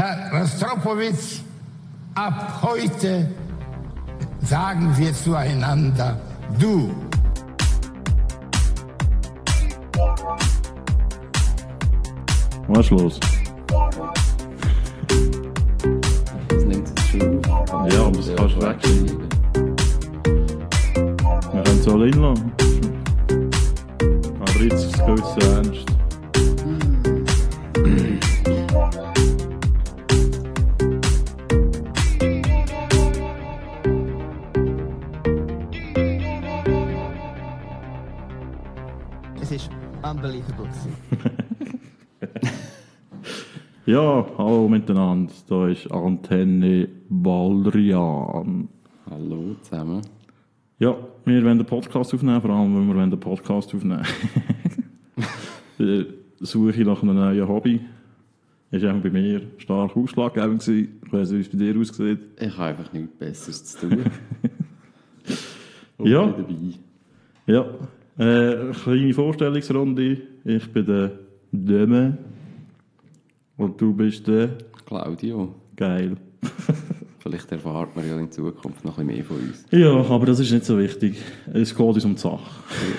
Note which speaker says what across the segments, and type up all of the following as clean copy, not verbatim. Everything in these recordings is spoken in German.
Speaker 1: Herr Rostropowitsch, ab heute sagen wir zueinander du.
Speaker 2: Was ist los?
Speaker 3: Das nimmt es schon auf.
Speaker 2: Ja, aber das kannst du wegschieben. Wir können es alle hinlassen. Aber jetzt ist es gewisse Ernst.
Speaker 4: Es ist unbelievable.
Speaker 2: Ja, hallo miteinander. Da ist Antenne Baldrian.
Speaker 3: Hallo zusammen.
Speaker 2: Ja, wir wollen den Podcast aufnehmen, vor allem, wenn wir den Podcast aufnehmen. Die Suche nach einem neuen Hobby war auch bei mir stark ausschlaggebend gewesen. Ich weiss nicht, wie es bei dir aussieht.
Speaker 3: Ich habe einfach nichts Besseres zu tun.
Speaker 2: Ja.
Speaker 3: Dabei.
Speaker 2: Ja, kleine Vorstellungsrunde. Ich bin der Döme. Und du bist der...
Speaker 3: Claudio.
Speaker 2: Geil.
Speaker 3: Vielleicht erwartet man ja in Zukunft noch ein bisschen mehr von uns.
Speaker 2: Ja, aber das ist nicht so wichtig. Es geht uns um die Sache.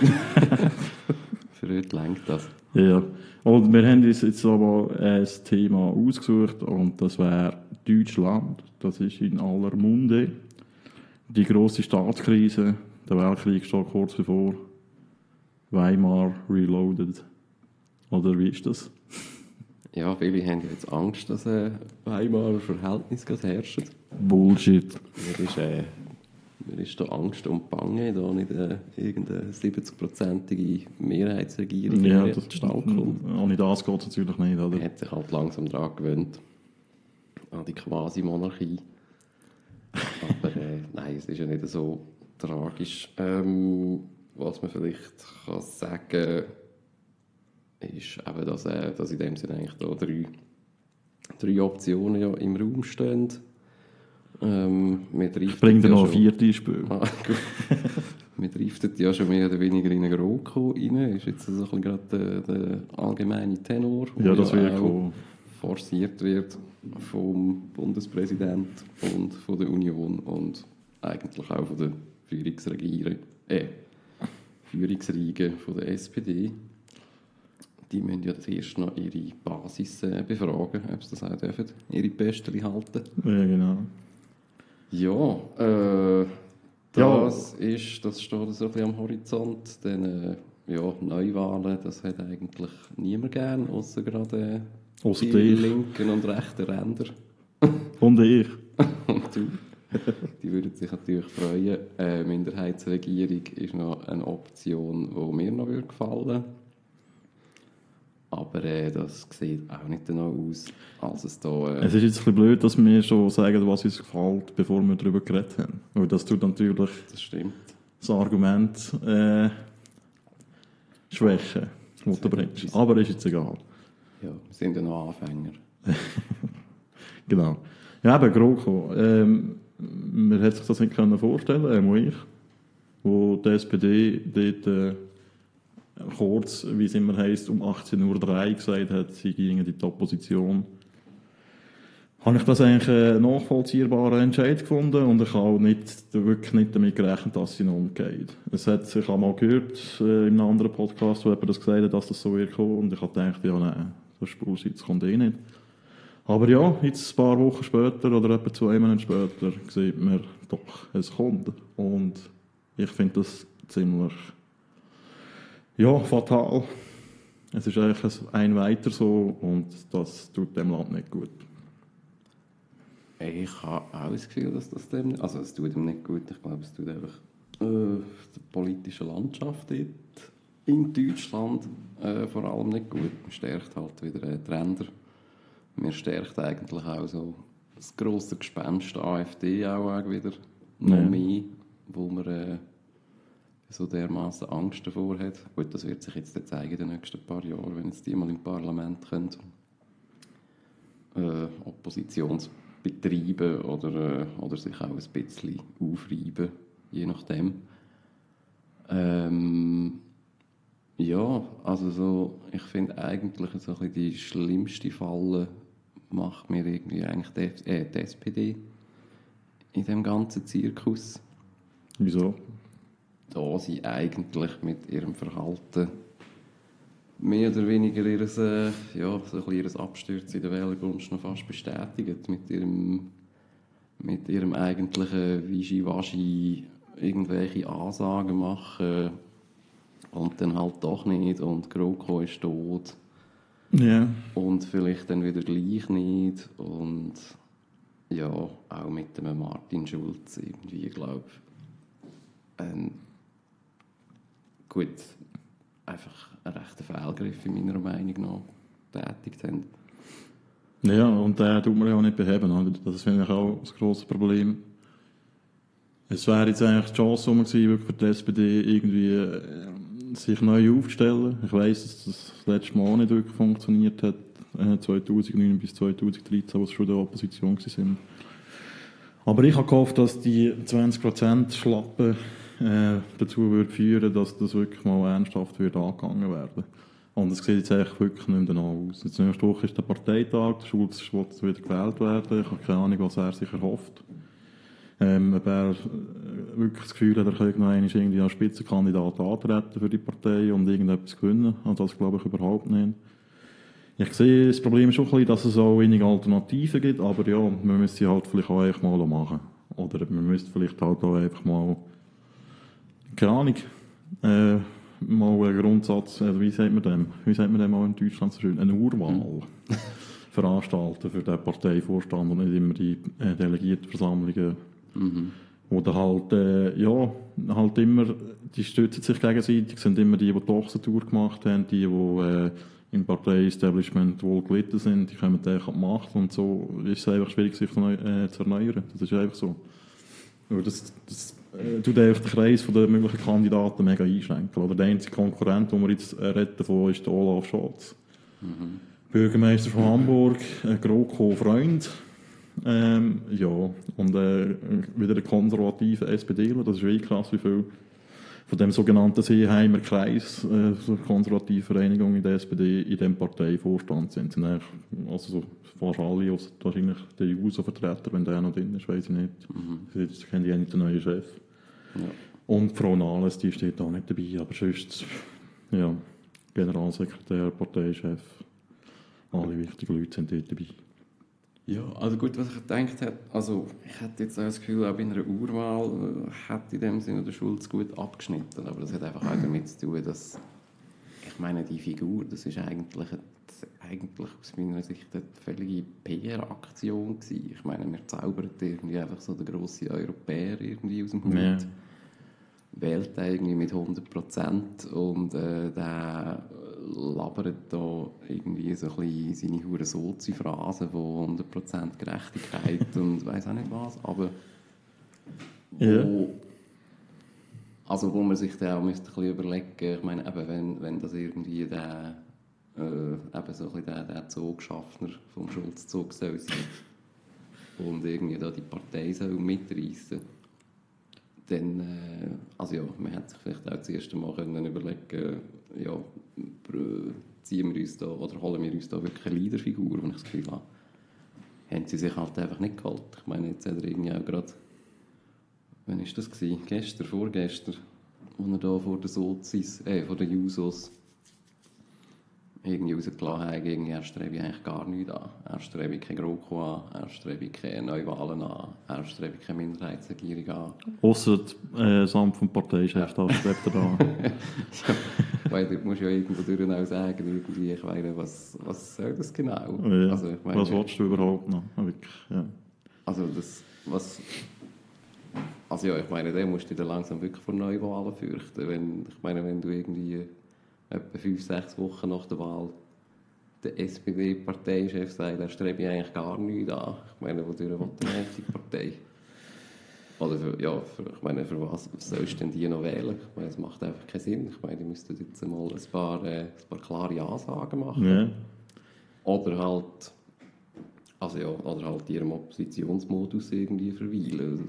Speaker 3: Für heute lenkt das.
Speaker 2: Ja. Und wir haben uns jetzt aber ein Thema ausgesucht und das wäre Deutschland. Das ist in aller Munde. Die grosse Staatskrise, der Weltkrieg steht kurz bevor. Weimar Reloaded. Oder wie ist das?
Speaker 3: Ja, viele haben ja jetzt Angst, dass Weimarer Verhältnisse herrschen.
Speaker 2: Bullshit.
Speaker 3: Mir ist da Angst und Bange, da nicht irgendeine 70-prozentige Mehrheitsregierung
Speaker 2: Ja,
Speaker 3: in
Speaker 2: das
Speaker 3: die Stadt kommt.
Speaker 2: Ohne das geht es natürlich nicht, oder?
Speaker 3: Man hat sich halt langsam daran gewöhnt, an die Quasi-Monarchie. Aber nein, es ist ja nicht so tragisch. Was man vielleicht kann sagen ist eben, dass in dem Sinne eigentlich da drei Optionen ja im Raum stehen.
Speaker 2: Ich bringe dir noch eine vierte ins Spiel.
Speaker 3: Wir driften ja schon mehr oder weniger in eine GroKo rein. Ist jetzt so ein bisschen gerade der allgemeine Tenor,
Speaker 2: Ja, das
Speaker 3: der
Speaker 2: wird kommen.
Speaker 3: forciert wird vom Bundespräsidenten und von der Union und eigentlich auch von der Führungsriege von der SPD. Die müssen ja zuerst noch ihre Basis befragen, ob sie das auch dürfen, ihre Pöstchen halten.
Speaker 2: Ja, genau.
Speaker 3: Ja, das steht so ein bisschen am Horizont. Dann, Neuwahlen, das hat eigentlich niemand gern, außer gerade
Speaker 2: Ausser
Speaker 3: die
Speaker 2: dich.
Speaker 3: linken und rechten Ränder.
Speaker 2: Und ich.
Speaker 3: Und du. Die würden sich natürlich freuen. Minderheitsregierung ist noch eine Option, die mir noch gefallen würde. Aber das sieht auch nicht danach aus, als es da...
Speaker 2: Es ist jetzt ein bisschen blöd, dass wir schon sagen, was uns gefällt, bevor wir darüber geredet haben. Weil das tut natürlich
Speaker 3: Das stimmt.
Speaker 2: das Argument schwächen, das du bringst. Aber ist jetzt egal.
Speaker 3: Ja, wir sind ja noch Anfänger.
Speaker 2: Genau. Ja, eben GroKo. Man hätte sich das nicht vorstellen können, ich, wo die SPD dort kurz, wie es immer heisst, um 18:03 Uhr gesagt hat, sie gingen in die Opposition. Habe ich das eigentlich einen nachvollziehbaren Entscheid gefunden und ich habe auch wirklich nicht damit gerechnet, dass sie noch umgeht. Es hat sich einmal gehört in einem anderen Podcast, wo jemand das gesagt hat, dass das so wird kommen und ich habe gedacht, ja nein, das ist Bullshit, das kommt eh nicht. Aber ja, jetzt ein paar Wochen später oder etwa 2 Monate später sieht man doch, es kommt. Und ich finde das ziemlich fatal. Es ist eigentlich ein weiter so und das tut dem Land nicht gut.
Speaker 3: Ich habe auch das Gefühl, dass das dem... Also es tut ihm nicht gut. Ich glaube, es tut einfach der politischen Landschaft dort in Deutschland vor allem nicht gut. Man stärkt halt wieder die Ränder. Man stärkt eigentlich auch so das grosse Gespenst AfD auch wieder noch mehr, wo man so dermaßen Angst davor hat. Gut, das wird sich jetzt zeigen in den nächsten paar Jahren, wenn jetzt die mal im Parlament können. Oppositionsbetriebe oder sich auch ein bisschen aufreiben, je nachdem. Ja, also so, ich finde eigentlich so ein bisschen die schlimmste Falle, macht mir irgendwie eigentlich die SPD in dem ganzen Zirkus.
Speaker 2: Wieso?
Speaker 3: Da sie eigentlich mit ihrem Verhalten mehr oder weniger so ein bisschen ihr Absturz in der Wählergunst noch fast bestätigen. Mit ihrem eigentlichen Wischiwaschi irgendwelche Ansagen machen und dann halt doch nicht und GroKo ist tot.
Speaker 2: Ja.
Speaker 3: Und vielleicht dann wieder gleich nicht. Und ja, auch mit dem Martin Schulz irgendwie, glaube ich. Gut, einfach ein rechter Fehlgriff in meiner Meinung nach tätigt haben.
Speaker 2: Ja, und den tut man ja auch nicht beheben. Oder? Das finde ich auch das grosse Problem. Es wäre jetzt eigentlich die Chance gewesen, wirklich für die SPD irgendwie sich neu aufzustellen. Ich weiss, dass das letzte Mal nicht wirklich funktioniert hat, 2009 bis 2013, als sie schon in der Opposition waren. Aber ich habe gehofft, dass die 20% Schlappe dazu würde führen, dass das wirklich mal ernsthaft wird angegangen werden. Und es sieht jetzt eigentlich wirklich nicht mehr danach aus. Jetzt nächste Woche ist der Parteitag, der Schulz will wieder gewählt werden. Ich habe keine Ahnung, was er sich erhofft. Ob er wirklich das Gefühl hat, er könnte noch einmal irgendwie als Spitzenkandidat antreten für die Partei und irgendetwas gewinnen. Und das glaube ich überhaupt nicht. Ich sehe, das Problem ist schon ein bisschen, dass es auch wenige Alternativen gibt, aber ja, man müsste sie halt vielleicht auch einfach mal machen. Oder man müsste vielleicht halt auch einfach mal, keine Ahnung, mal einen Grundsatz, wie sagt man dem auch in Deutschland so schön, eine Urwahl veranstalten für den Parteivorstand und nicht immer die Delegiertenversammlungen. Oder halt, halt immer, die stützen sich gegenseitig, sind immer die die Ochsentour gemacht haben, die im Partei-Establishment wohl gelitten sind, die kommen dann an die Macht und so ist es einfach schwierig, sich zu erneuern. Das ist einfach so. Das tut einfach den Kreis der möglichen Kandidaten mega einschränken. Oder der einzige Konkurrent, den wir jetzt davon ist der Olaf Scholz. Bürgermeister von Hamburg, GroKo-Freund. Ja, und wieder ein konservativer SPDler. Das ist wirklich krass, wie viel von dem sogenannten Seeheimer Kreis, so eine konservative Vereinigung in der SPD, in diesem Parteivorstand sind. Sind also so fast alle, außer wahrscheinlich der JUSO-Vertreter, wenn der noch drin ist, weiss ich nicht. Jetzt kennen die ja nicht den neuen Chef. Ja. Und Frau Nahles, die steht auch nicht dabei, aber sonst, ja, Generalsekretär, Parteichef, alle wichtigen Leute sind dort dabei.
Speaker 3: Ja, also gut, was ich gedacht habe, also ich hätte jetzt auch das Gefühl, auch bei einer Urwahl hätte in dem Sinne der Schulz gut abgeschnitten, aber das hat einfach auch damit zu tun, dass, ich meine, die Figur, das ist eigentlich aus meiner Sicht eine völlige PR-Aktion gewesen. Ich meine, wir zaubern irgendwie einfach so den grossen Europäer irgendwie aus dem Hut. Ja. Wählt irgendwie mit 100% und der labert da irgendwie so ein bisschen seine hure Sozi-Phrasen von 100% Gerechtigkeit und weiss auch nicht was, aber wo man sich dann auch ein bisschen überlegen, ich meine, eben, wenn das irgendwie der Zogschaffner vom Schulzzug soll sein und irgendwie da die Partei soll mitreissen, dann, man hätte sich vielleicht auch das erste Mal überlegen, ja, ziehen wir uns da oder holen wir uns da wirklich eine Leaderfigur, wenn ich das Gefühl habe, haben sie sich halt einfach nicht geholt. Ich meine, jetzt hat er irgendwie auch gerade, wann war das gewesen? Vorgestern, als er da vor den Sozis, vor den Jusos irgendwie rausgelassen hat, irgendwie, er strebe ich eigentlich gar nichts an. Er strebe keine GroKo an, er strebe keine Neuwahlen an, er strebe keine Minderheitsregierung an.
Speaker 2: Ausser das Amt vom Parteichef, da strebt er an.
Speaker 3: Weil du musst ja irgendwo durch auch sagen, irgendwie, ich meine, was soll das genau?
Speaker 2: Ja,
Speaker 3: also, ich meine,
Speaker 2: was willst du überhaupt noch? Wirklich, ja.
Speaker 3: Ich meine, den musst du dann langsam wirklich vor Neuwahlen fürchten. Wenn du irgendwie etwa 5-6 Wochen nach der Wahl der SPD-Parteichef sagt, er strebe ich eigentlich gar nichts an. Ich meine, wodurch will eigentlich die Partei? Oder für was sollst du denn die noch wählen? Ich meine, es macht einfach keinen Sinn. Ich meine, die müssten jetzt mal ein paar klare Ansagen machen.
Speaker 2: Ja.
Speaker 3: Oder halt ihrem Oppositionsmodus irgendwie verweilen.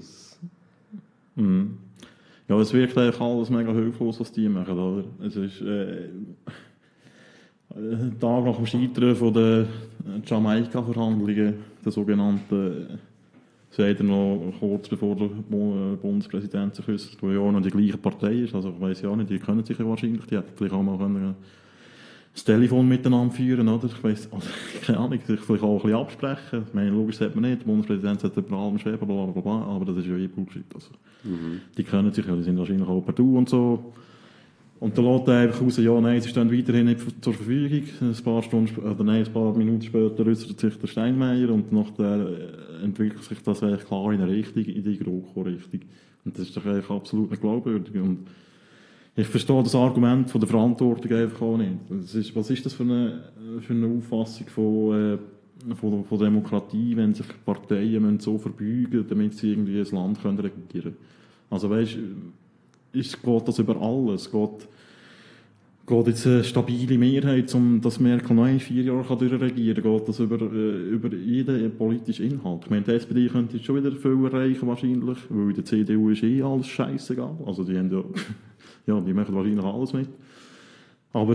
Speaker 2: Ja, es wirkt eigentlich alles mega hilflos, was die machen, oder? Es ist ein Tag nach dem Scheitern von der Jamaika-Verhandlungen, der sogenannten, sagt er noch kurz bevor der Bundespräsident sich äußert, wo ja auch noch die gleiche Partei ist, also ich weiss ja nicht, die können sich ja wahrscheinlich, die hätten vielleicht auch mal können das Telefon miteinander führen, oder? Ich weiss, also, keine Ahnung, sich vielleicht auch ein bisschen absprechen. Ich meine, logisch sagt man nicht, der Bundespräsident sollte über allem schweben, bla bla bla, aber das ist ja Bullshit. Also, die können sich ja, die sind wahrscheinlich auch per Du und so. Und dann lässt er einfach raus, ja, nein, sie stehen weiterhin nicht zur Verfügung. Ein paar Minuten später äußert sich der Steinmeier und nachher entwickelt sich das eigentlich klar in eine Richtung, in die GroKo-Richtung. Und das ist doch eigentlich absolut nicht glaubwürdig. Und ich verstehe das Argument von der Verantwortung einfach auch nicht. Was ist das für eine Auffassung von Demokratie, wenn sich Parteien so verbeugen müssen, damit sie irgendwie ein Land regieren können? Also weißt, geht das über alles? Geht jetzt eine stabile Mehrheit, dass Merkel noch 4 Jahre durchregieren kann? Geht das über jeden politischen Inhalt? Ich meine, die SPD könnte jetzt schon wieder viel erreichen, wahrscheinlich, weil der CDU ist alles scheissegal. Also die haben ja, die machen wahrscheinlich alles mit. Aber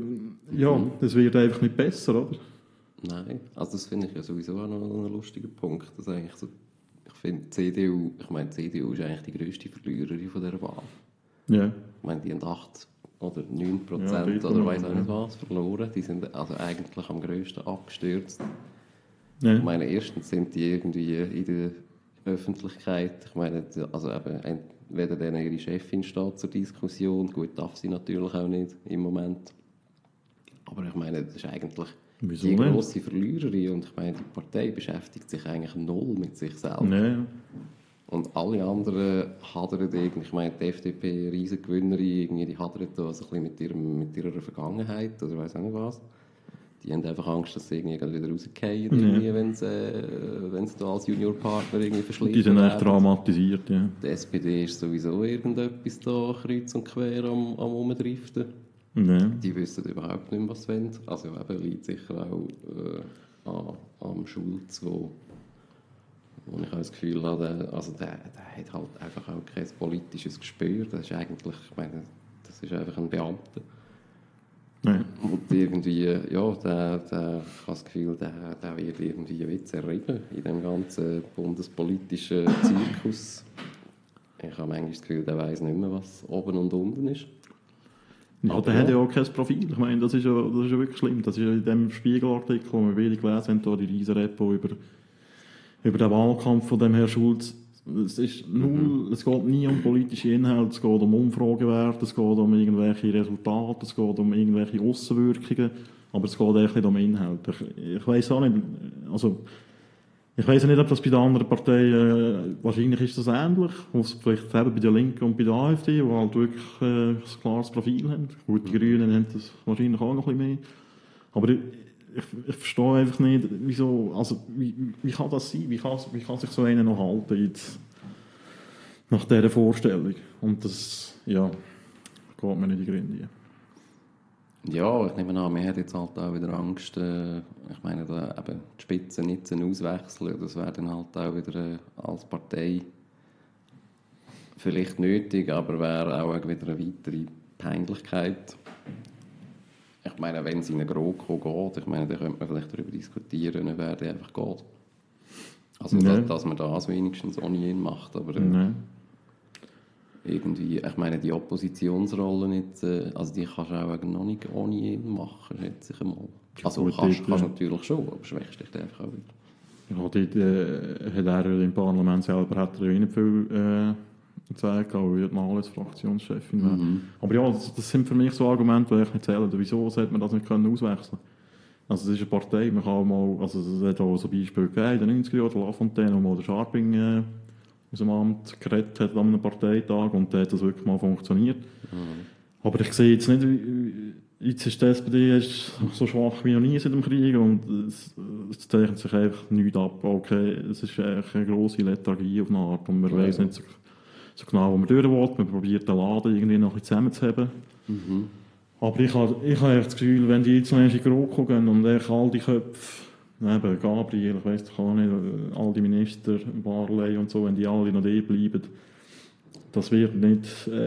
Speaker 2: ja, das wird einfach nicht besser, oder?
Speaker 3: Nein, also das finde ich ja sowieso auch noch ein lustiger Punkt. Dass eigentlich so, ich finde, die CDU ist eigentlich die grösste Verliererin von dieser Wahl.
Speaker 2: Ja.
Speaker 3: Ich meine, die haben 8 oder 9%
Speaker 2: ja,
Speaker 3: oder weiss auch nicht was verloren. Die sind also eigentlich am grössten abgestürzt.
Speaker 2: Ja.
Speaker 3: Ich meine, erstens sind die irgendwie in der Öffentlichkeit, ich meine, also eben, weder dann ihre Chefin steht zur Diskussion, gut, darf sie natürlich auch nicht im Moment. Aber ich meine, das ist eigentlich die grosse Verliererin und ich meine, die Partei beschäftigt sich eigentlich null mit sich selbst.
Speaker 2: Ja.
Speaker 3: Und alle anderen hadern irgendwie, ich meine, die FDP, Riesengewinnerin, irgendwie, die hadern da so ein bisschen mit ihrer Vergangenheit oder weiss auch nicht was. Die haben einfach Angst, dass sie irgendwie wieder rausfallen, wenn sie da als Juniorpartner irgendwie verschliffen.
Speaker 2: Die sind echt traumatisiert, ja.
Speaker 3: Die SPD ist sowieso irgendetwas da kreuz und quer am Umdriften.
Speaker 2: Ja.
Speaker 3: Die wissen überhaupt nicht mehr, was sie wollen. Also eben liegt sicher auch am Schulz, wo ich auch das Gefühl habe, der hat halt einfach auch kein politisches Gespür. Das ist eigentlich, ich meine, das ist einfach ein Beamter.
Speaker 2: Ja.
Speaker 3: Und irgendwie, ja, ich habe das Gefühl, der wird irgendwie wie zerrieben in dem ganzen bundespolitischen Zirkus. Ich habe manchmal das Gefühl, der weiss nicht mehr, was oben und unten ist.
Speaker 2: Ja, der hat ja auch kein Profil. Ich meine, das ist ja wirklich schlimm. Das ist ja in dem Spiegelartikel, den wir wenig gelesen haben, da die riesen Repo über den Wahlkampf von dem Herrn Schulz. Es geht nie um politische Inhalte, es geht um Umfragewerte, es geht um irgendwelche Resultate, es geht um irgendwelche Aussenwirkungen, aber es geht eigentlich nicht um Inhalte. Ich weiss auch nicht, also ich weiss nicht, ob das bei den anderen Parteien, wahrscheinlich ist das ähnlich, vielleicht eben bei der Linken und bei der AfD, die halt wirklich ein klares Profil haben. Gut, die Grünen haben das wahrscheinlich auch noch ein bisschen mehr. Aber ich verstehe einfach nicht, wieso, also wie kann das sein? Wie kann sich so einer noch halten jetzt, nach dieser Vorstellung? Und das, ja, geht mir nicht in die Gründe.
Speaker 3: Ja, ich nehme an, man hat jetzt halt auch wieder Angst, ich meine, da eben die Spitzen nicht auswechseln, das wäre dann halt auch wieder als Partei vielleicht nötig, aber wäre auch wieder eine weitere Peinlichkeit. Ich meine, wenn es in eine GroKo geht, ich meine, dann könnte man vielleicht darüber diskutieren, wer der einfach geht. Also, dass man das wenigstens ohne ihn macht, aber irgendwie, ich meine, die Oppositionsrolle nicht, also die kannst du auch noch nicht ohne ihn machen, schätze ich einmal. Also kannst natürlich schon, aber schwächst dich einfach auch wieder.
Speaker 2: Ja, dort hat er im Parlament selber nicht viel zu sagen, auch wie mal als Fraktionschefin wäre. Aber ja, das sind für mich so Argumente, die ich nicht zähle. Wieso sollte man das nicht auswechseln können? Also es ist eine Partei, man kann mal, also es hat auch so Beispiele gegeben, in den 90er Jahren, Lafontaine, wo mal der Scharping aus dem Amt geredet hat an einem Parteitag und da hat das wirklich mal funktioniert. Aber ich sehe jetzt nicht, jetzt ist die SPD so schwach wie noch nie seit dem Krieg und es zeichnet sich einfach nichts ab. Okay, es ist eigentlich eine grosse Lethargie auf eine Art und man weiss nicht so genau, wo man durch will. Man probiert den Laden irgendwie noch ein zusammenzuheben. Aber ich habe das Gefühl, wenn die jetzt noch in die GroKo gehen und all die Köpfe, eben Gabriel, ich weiss doch nicht, all die Minister, Barley und so, wenn die alle noch da bleiben, das wird nicht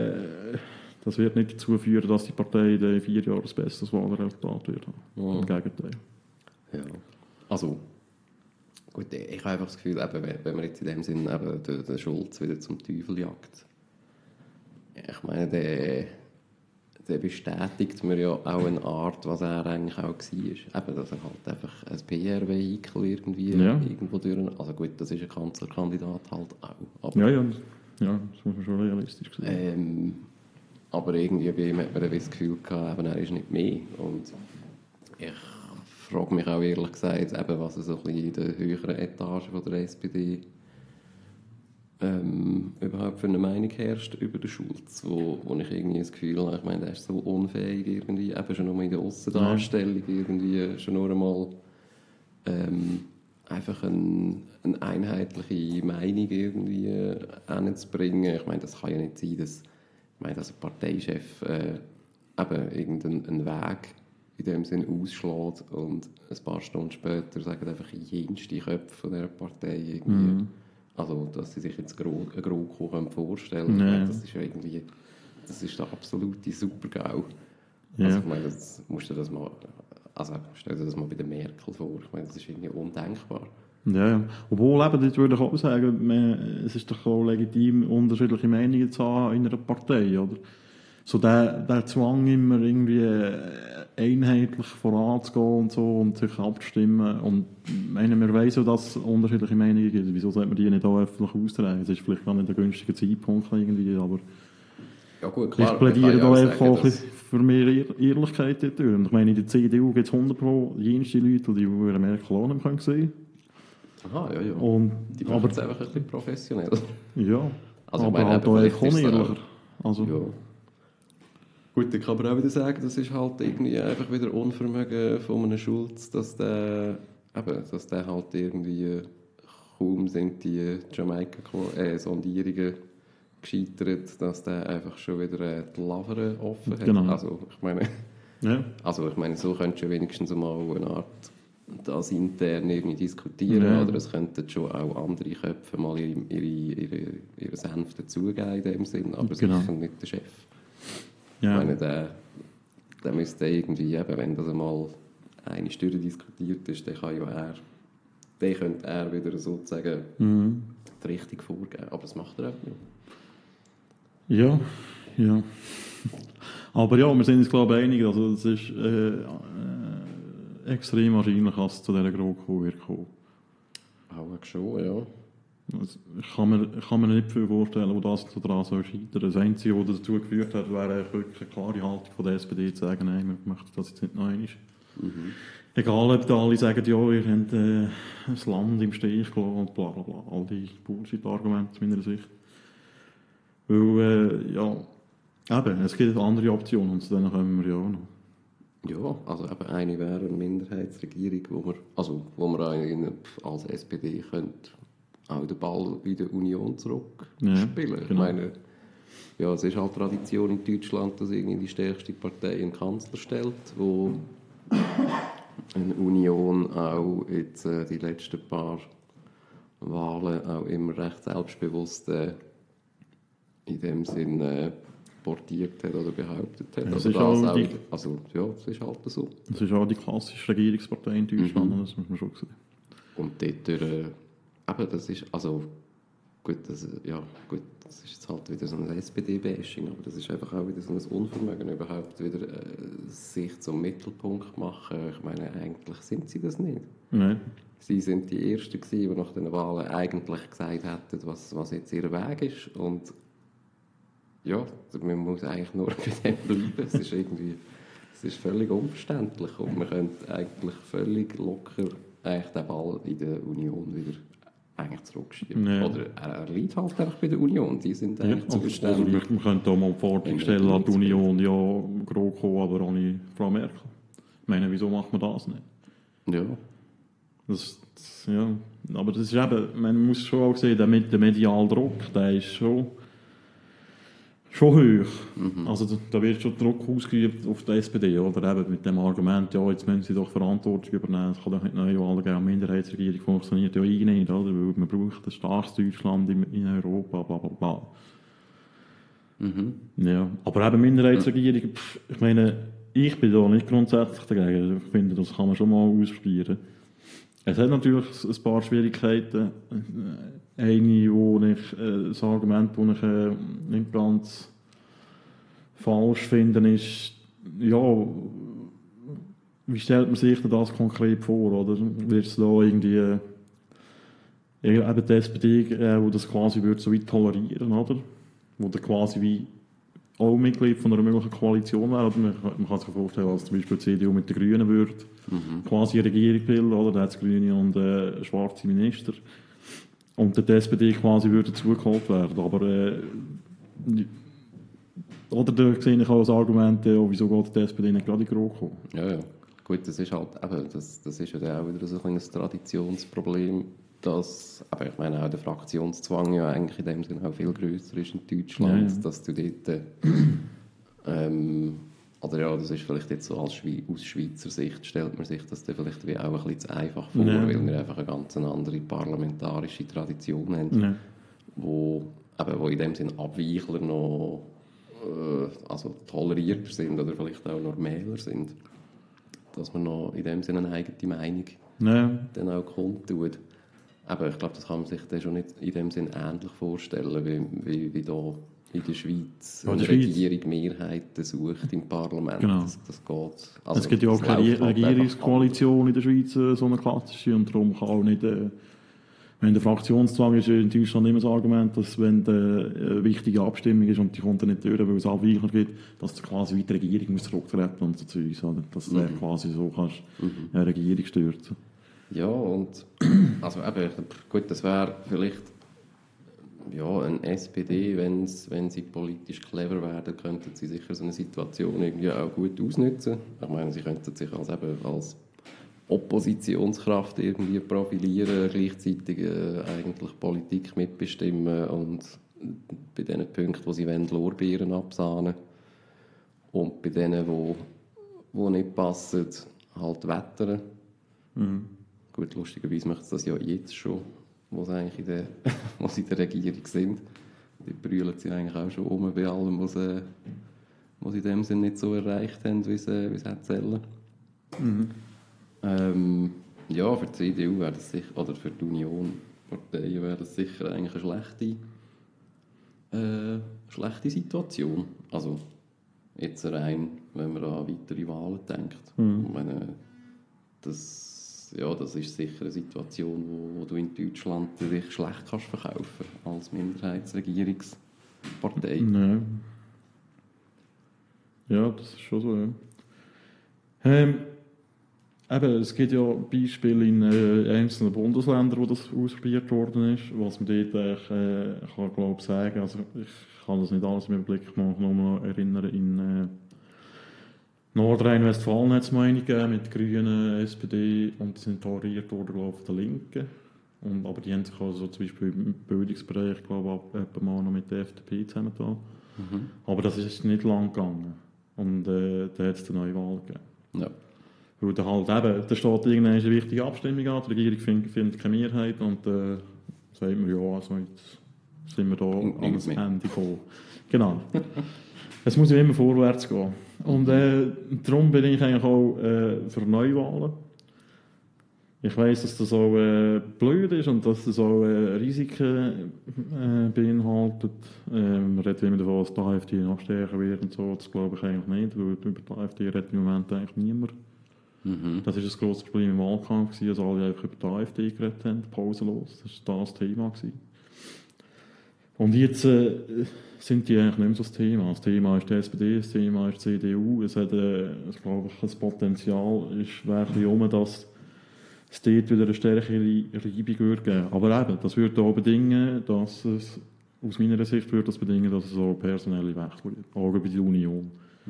Speaker 2: dazu führen, dass die Partei in 4 Jahren ein besseres Wahlresultat wird haben. Im Gegenteil.
Speaker 3: Ja. also, gut, ich habe einfach das Gefühl, eben, wenn man jetzt in dem Sinn eben den Schulz wieder zum Teufel jagt, ich meine, der bestätigt mir ja auch eine Art, was er eigentlich auch war. Eben, dass er halt einfach ein PR-Vehikel irgendwie irgendwo durch... Also gut, das ist ein Kanzlerkandidat halt auch. Aber,
Speaker 2: ja, das muss man schon realistisch sehen.
Speaker 3: Aber irgendwie bei ihm hat man das Gefühl gehabt, eben, er ist nicht mehr. Und ich frage mich auch ehrlich gesagt, eben, was so ein bisschen in der höheren Etage von der SPD überhaupt für eine Meinung herrscht über den Schulz, wo ich irgendwie das Gefühl habe, ich meine, der ist so unfähig irgendwie, eben schon nur in der Aussendarstellung irgendwie schon nur einmal einfach eine einheitliche Meinung irgendwie hinzubringen. Ich meine, das kann ja nicht sein, dass ein Parteichef eben irgendeinen Weg in dem Sinn ausschlägt und ein paar Stunden später sagen einfach jenste Köpfe von dieser Partei irgendwie, also dass sie sich jetzt eine GroKo vorstellen können.
Speaker 2: Nee.
Speaker 3: Das ist ja irgendwie, das ist der absolute Super-GAU.
Speaker 2: Ja.
Speaker 3: Also ich meine, stell dir das mal bei der Merkel vor. Ich meine, das ist irgendwie undenkbar.
Speaker 2: Ja. Obwohl, eben, das würde ich auch sagen, es ist doch auch legitim, unterschiedliche Meinungen zu haben in einer Partei, oder? So der Zwang, immer irgendwie einheitlich voranzugehen und so und sich abzustimmen. Und wir weiss ja, dass es unterschiedliche Meinungen gibt. Wieso sollte man die nicht auch öffentlich austragen? Es ist vielleicht gar nicht der günstige Zeitpunkt irgendwie, aber
Speaker 3: ja, gut, klar,
Speaker 2: ich plädiere da einfach auch ein
Speaker 3: dass...
Speaker 2: bisschen für mehr Ehrlichkeit dort. Und ich meine, in der CDU gibt es 100% jenste Leute, die Merkel auch nicht sehen können.
Speaker 3: Aha, ja.
Speaker 2: Und,
Speaker 3: die machen es einfach ein bisschen professionell.
Speaker 2: Ja,
Speaker 3: Also,
Speaker 2: aber
Speaker 3: ich meine,
Speaker 2: halt auch
Speaker 3: vielleicht ist es
Speaker 2: unehrlicher. Also,
Speaker 3: Ja. Gut, ich kann aber auch wieder sagen, das ist halt irgendwie einfach wieder Unvermögen von einem Schulz, dass der halt irgendwie kaum sind die Jamaika-Sondierungen gescheitert, dass der einfach schon wieder die Lavere offen hat.
Speaker 2: Genau.
Speaker 3: Also ich meine, so könntest du wenigstens mal eine Art das intern irgendwie diskutieren,
Speaker 2: Ja.
Speaker 3: oder es könnten schon auch andere Köpfe mal ihre Senf dazugeben in dem Sinn, aber
Speaker 2: Genau.
Speaker 3: sicher nicht der Chef.
Speaker 2: Ja.
Speaker 3: Ich meine, der müsste irgendwie, eben, wenn das einmal eine Stunde diskutiert ist, dann könnte er wieder sozusagen die Richtung vorgeben. Aber das macht er auch nicht.
Speaker 2: Ja. Aber ja, wir sind uns, glaube ich, einig. Also, es ist extrem wahrscheinlich, dass es zu dieser GroKo wird kommen.
Speaker 3: Auch schon, ja.
Speaker 2: Also, ich kann mir nicht viel vorstellen, wo das daran soll scheitern. Das Einzige, was dazu geführt hat, wäre wirklich eine klare Haltung von der SPD zu sagen, nein, wir möchten das jetzt nicht noch einmal. Egal, ob da alle sagen, ja, ihr habt das Land im Stich gelassen und bla bla bla. All die Bullshit-Argumente aus meiner Sicht. Weil, es gibt andere Optionen und zu denen kommen wir ja auch noch.
Speaker 3: Ja, also eben eine wäre eine Minderheitsregierung, wo wir als SPD könnte auch den Ball bei der Union zurückspielen.
Speaker 2: Genau.
Speaker 3: Ich meine, ja, es ist halt Tradition in Deutschland, dass irgendwie die stärkste Partei einen Kanzler stellt, wo eine Union auch jetzt die letzten paar Wahlen auch immer recht selbstbewusst in dem Sinn portiert hat oder behauptet hat.
Speaker 2: Es ist es
Speaker 3: ist halt so.
Speaker 2: Es ist auch die klassische Regierungspartei in Deutschland, das muss man schon sehen.
Speaker 3: Und dort, das ist, das ist jetzt halt wieder so ein SPD-Bashing, aber das ist einfach auch wieder so ein Unvermögen, überhaupt wieder sich zum Mittelpunkt machen. Ich meine, eigentlich sind sie das nicht.
Speaker 2: Nein.
Speaker 3: Sie sind die Ersten gewesen, die nach den Wahlen eigentlich gesagt hätten, was jetzt ihr Weg ist. Und ja, man muss eigentlich nur bei dem bleiben. Es ist völlig unverständlich und man könnte eigentlich völlig locker eigentlich den Ball in der Union wieder eigentlich zurückschieben.
Speaker 2: Ja.
Speaker 3: Oder er liegt halt einfach bei der Union. Die sind eigentlich zuständig.
Speaker 2: Man könnte auch mal die Forderung stellen an die Union, ja, GroKo, aber ohne Frau Merkel. Ich meine, wieso macht man das nicht?
Speaker 3: Ja.
Speaker 2: Aber das ist eben, man muss schon auch sehen, der mediale Druck, der ist schon hoch. Also da wird schon Druck ausgeübt auf die SPD, oder eben mit dem Argument, ja, jetzt müssen sie doch Verantwortung übernehmen, es kann doch nicht Neuwahlen geben, eine Minderheitsregierung funktioniert ja nicht, oder? Weil man braucht ein starkes Deutschland in Europa, bla bla bla. Ja, aber eben Minderheitsregierung, ich meine, ich bin da nicht grundsätzlich dagegen, ich finde, das kann man schon mal ausprobieren. Es hat natürlich ein paar Schwierigkeiten. Eine, wo ich, das Argument, das ich nicht ganz falsch finde, ist, ja, wie stellt man sich das konkret vor? Oder wird es da irgendwie eben die SPD, wo das quasi würde so weit tolerieren, oder? Wo der quasi wie auch Mitglied von einer möglichen Koalition wäre. Oder man kann sich vorstellen, dass zum Beispiel die CDU mit den Grünen würde quasi eine Regierung bilden, oder? Da hat es Grüne und schwarze Minister. Und die SPD quasi würde dazugeholt werden. Aber oder da sehe ich auch das Argument, wieso geht die SPD nicht gerade in die GroKo?
Speaker 3: Ja. Gut, das ist halt eben, das ist ja dann auch wieder so ein kleines Traditionsproblem, dass, aber ich meine auch der Fraktionszwang ja eigentlich in dem Sinne auch viel grösser ist in Deutschland,
Speaker 2: Ja.
Speaker 3: dass du dort, oder ja, das ist vielleicht jetzt so aus Schweizer Sicht, stellt man sich das dann vielleicht wie auch ein bisschen zu einfach vor,
Speaker 2: Ja.
Speaker 3: weil wir einfach eine ganz andere parlamentarische Tradition haben,
Speaker 2: Ja.
Speaker 3: wo in dem Sinne Abweichler noch also tolerierter sind oder vielleicht auch normaler sind. Dass man noch in dem Sinne eine eigene Meinung dann auch kundtut. Aber ich glaube, das kann man sich dann schon nicht in dem Sinne ähnlich vorstellen, wie da in der Schweiz
Speaker 2: Ja,
Speaker 3: eine Regierung Mehrheiten sucht im Parlament.
Speaker 2: Genau.
Speaker 3: Das geht. Also,
Speaker 2: Es gibt ja auch
Speaker 3: das
Speaker 2: keine
Speaker 3: läuft halt
Speaker 2: Regierungskoalition in der Schweiz, so eine klassische, und darum kann auch nicht, wenn der Fraktionszwang ist in Deutschland immer das Argument, dass wenn eine wichtige Abstimmung ist und die kommt dann nicht durch, weil es Abweichler gibt, dass quasi wie die Regierung muss zurücktreten und so Zeugs, oder? Dass du quasi so kannst eine Regierung stürzen.
Speaker 3: Ja, und also eben, gut, das wäre vielleicht ja, eine SPD, wenn sie politisch clever werden, könnten sie sicher so eine Situation irgendwie auch gut ausnutzen. Ich meine, sie könnten sich als Oppositionskraft irgendwie profilieren, gleichzeitig eigentlich Politik mitbestimmen und bei den Punkten, wo sie wollen, Lorbeeren absahnen und bei denen, wo nicht passen, halt wettern. Gut, lustigerweise möchten sie das ja jetzt schon, wo sie eigentlich wo sie in der Regierung sind. Die brüllen sie eigentlich auch schon um bei allem, was sie in dem Sinne nicht so erreicht haben, wie sie erzählen. Ja, für die CDU wäre das sicher, oder für die Union-Parteien wäre das sicher eigentlich eine schlechte Situation. Also jetzt rein, wenn man an weitere Wahlen denkt. Ich meine, das ist sicher eine Situation, wo du in Deutschland dich schlecht kannst verkaufen als Minderheitsregierungspartei.
Speaker 2: Ja, das ist schon so, ja. Eben, es gibt ja Beispiele in einzelnen Bundesländern, wo das ausprobiert worden ist. Was man dort kann, glaube ich, sagen, also ich kann das nicht alles im Blick noch erinnern, in Nordrhein-Westfalen hat es mal eine gegeben mit Grünen, SPD, und die sind toleriert worden, glaube ich, von der Linken. Aber die haben sich also zum Beispiel im Bildungsbereich, glaube ich, mal noch mit der FDP zusammengetan. Aber das ist nicht lang gegangen. Und da hat es eine Neuwahl gegeben.
Speaker 3: Ja.
Speaker 2: Weil da halt eben, da steht irgendeine wichtige Abstimmung an, die Regierung findet keine Mehrheit und sagt man, ja, also jetzt sind wir da ans Ende gekommen. Genau. Es muss ja immer vorwärts gehen. Und darum bin ich eigentlich auch für Neuwahlen. Ich weiss, dass das auch blöd ist und dass das auch Risiken beinhaltet. Man redet immer davon, dass die AfD noch stärker wird und so. Das glaube ich eigentlich nicht, weil über die AfD redet im Moment eigentlich niemand. Das war ein grosses Problem im Wahlkampf, dass alle einfach über die AfD geredet haben, pausenlos. Das war das Thema. Und jetzt sind die eigentlich nicht mehr so das Thema. Das Thema ist die SPD, das Thema ist die CDU. Es hat, glaube ich, das Potenzial, wäre dass es dort wieder eine stärkere Reibung würde geben. Aber eben, das würde auch bedingen, dass es, aus meiner Sicht würde das bedingen, dass es auch personelle Wechsel gibt, auch bei der Union.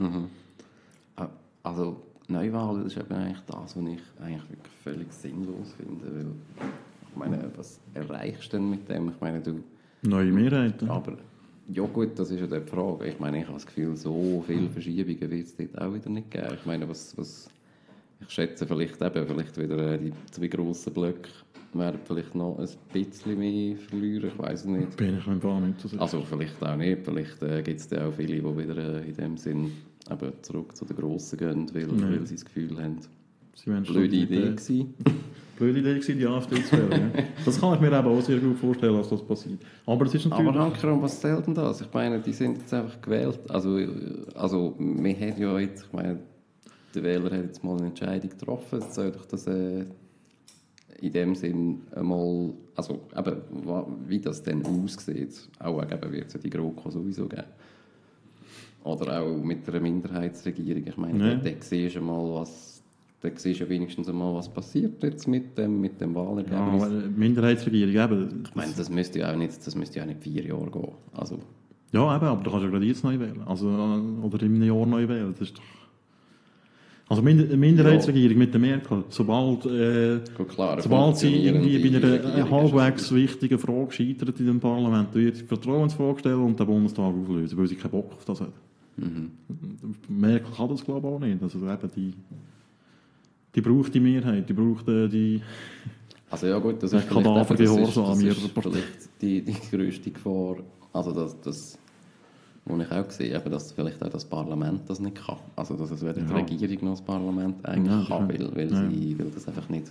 Speaker 3: Also Neuwahlen, das ist eben eigentlich das, was ich eigentlich wirklich völlig sinnlos finde. Weil, ich meine, was erreichst du denn mit dem? Ich meine, du...
Speaker 2: Neue Mehrheiten.
Speaker 3: Aber, ja gut, das ist ja die Frage. Ich meine, ich habe das Gefühl, so viele Verschiebungen wird es dort auch wieder nicht geben. Ich meine, ich schätze vielleicht wieder die zwei grossen Blöcke werden vielleicht noch ein bisschen mehr verlieren, ich weiß es nicht.
Speaker 2: Bin ich einfach nicht so sicher.
Speaker 3: Also vielleicht auch nicht, vielleicht gibt es auch viele, die wieder in dem Sinn eben zurück zu den Grossen gehen, weil sie das Gefühl haben,
Speaker 2: Sie wollen
Speaker 3: Blöde Idee
Speaker 2: Stabilität.
Speaker 3: gewesen.
Speaker 2: Blöde Idee gewesen, die AfD zu wählen. Ja. Das kann ich mir eben auch sehr gut vorstellen, dass das passiert. Aber es ist natürlich...
Speaker 3: Aber Ankerum, was zählt denn das? Ich meine, die sind jetzt einfach gewählt. Also wir haben ja jetzt, ich meine, der Wähler hat jetzt mal eine Entscheidung getroffen. Jetzt soll doch das in dem Sinn einmal, also eben, wie das dann aussieht, auch wird es ja die GroKo sowieso geben. Oder auch mit einer Minderheitsregierung. Ich meine, da siehst du mal, da siehst du wenigstens einmal, was passiert jetzt mit dem Wahlergebnis.
Speaker 2: Ja, Minderheitsregierung eben.
Speaker 3: Ich meine, das müsste ja auch nicht 4 Jahre gehen. Also,
Speaker 2: Ja, eben, aber du kannst ja gerade jetzt neu wählen. Also, oder in einem Jahr neu wählen. Das ist doch... Also eine Minderheitsregierung mit der Merkel, sobald sie irgendwie bei einer halbwegs wichtigen Frage scheitert in dem Parlament, wird sie Vertrauensfrage stellen und den Bundestag auflösen, weil sie keinen Bock auf das hat. Merkel kann das, glaube ich, auch nicht. Also eben die braucht die Mehrheit, die braucht die...
Speaker 3: Also ja gut, das ist vielleicht die grösste Gefahr. Also das was ich auch sehe, dass vielleicht auch das Parlament das nicht kann. Also dass es weder die Regierung noch das Parlament eigentlich kann, weil das einfach nicht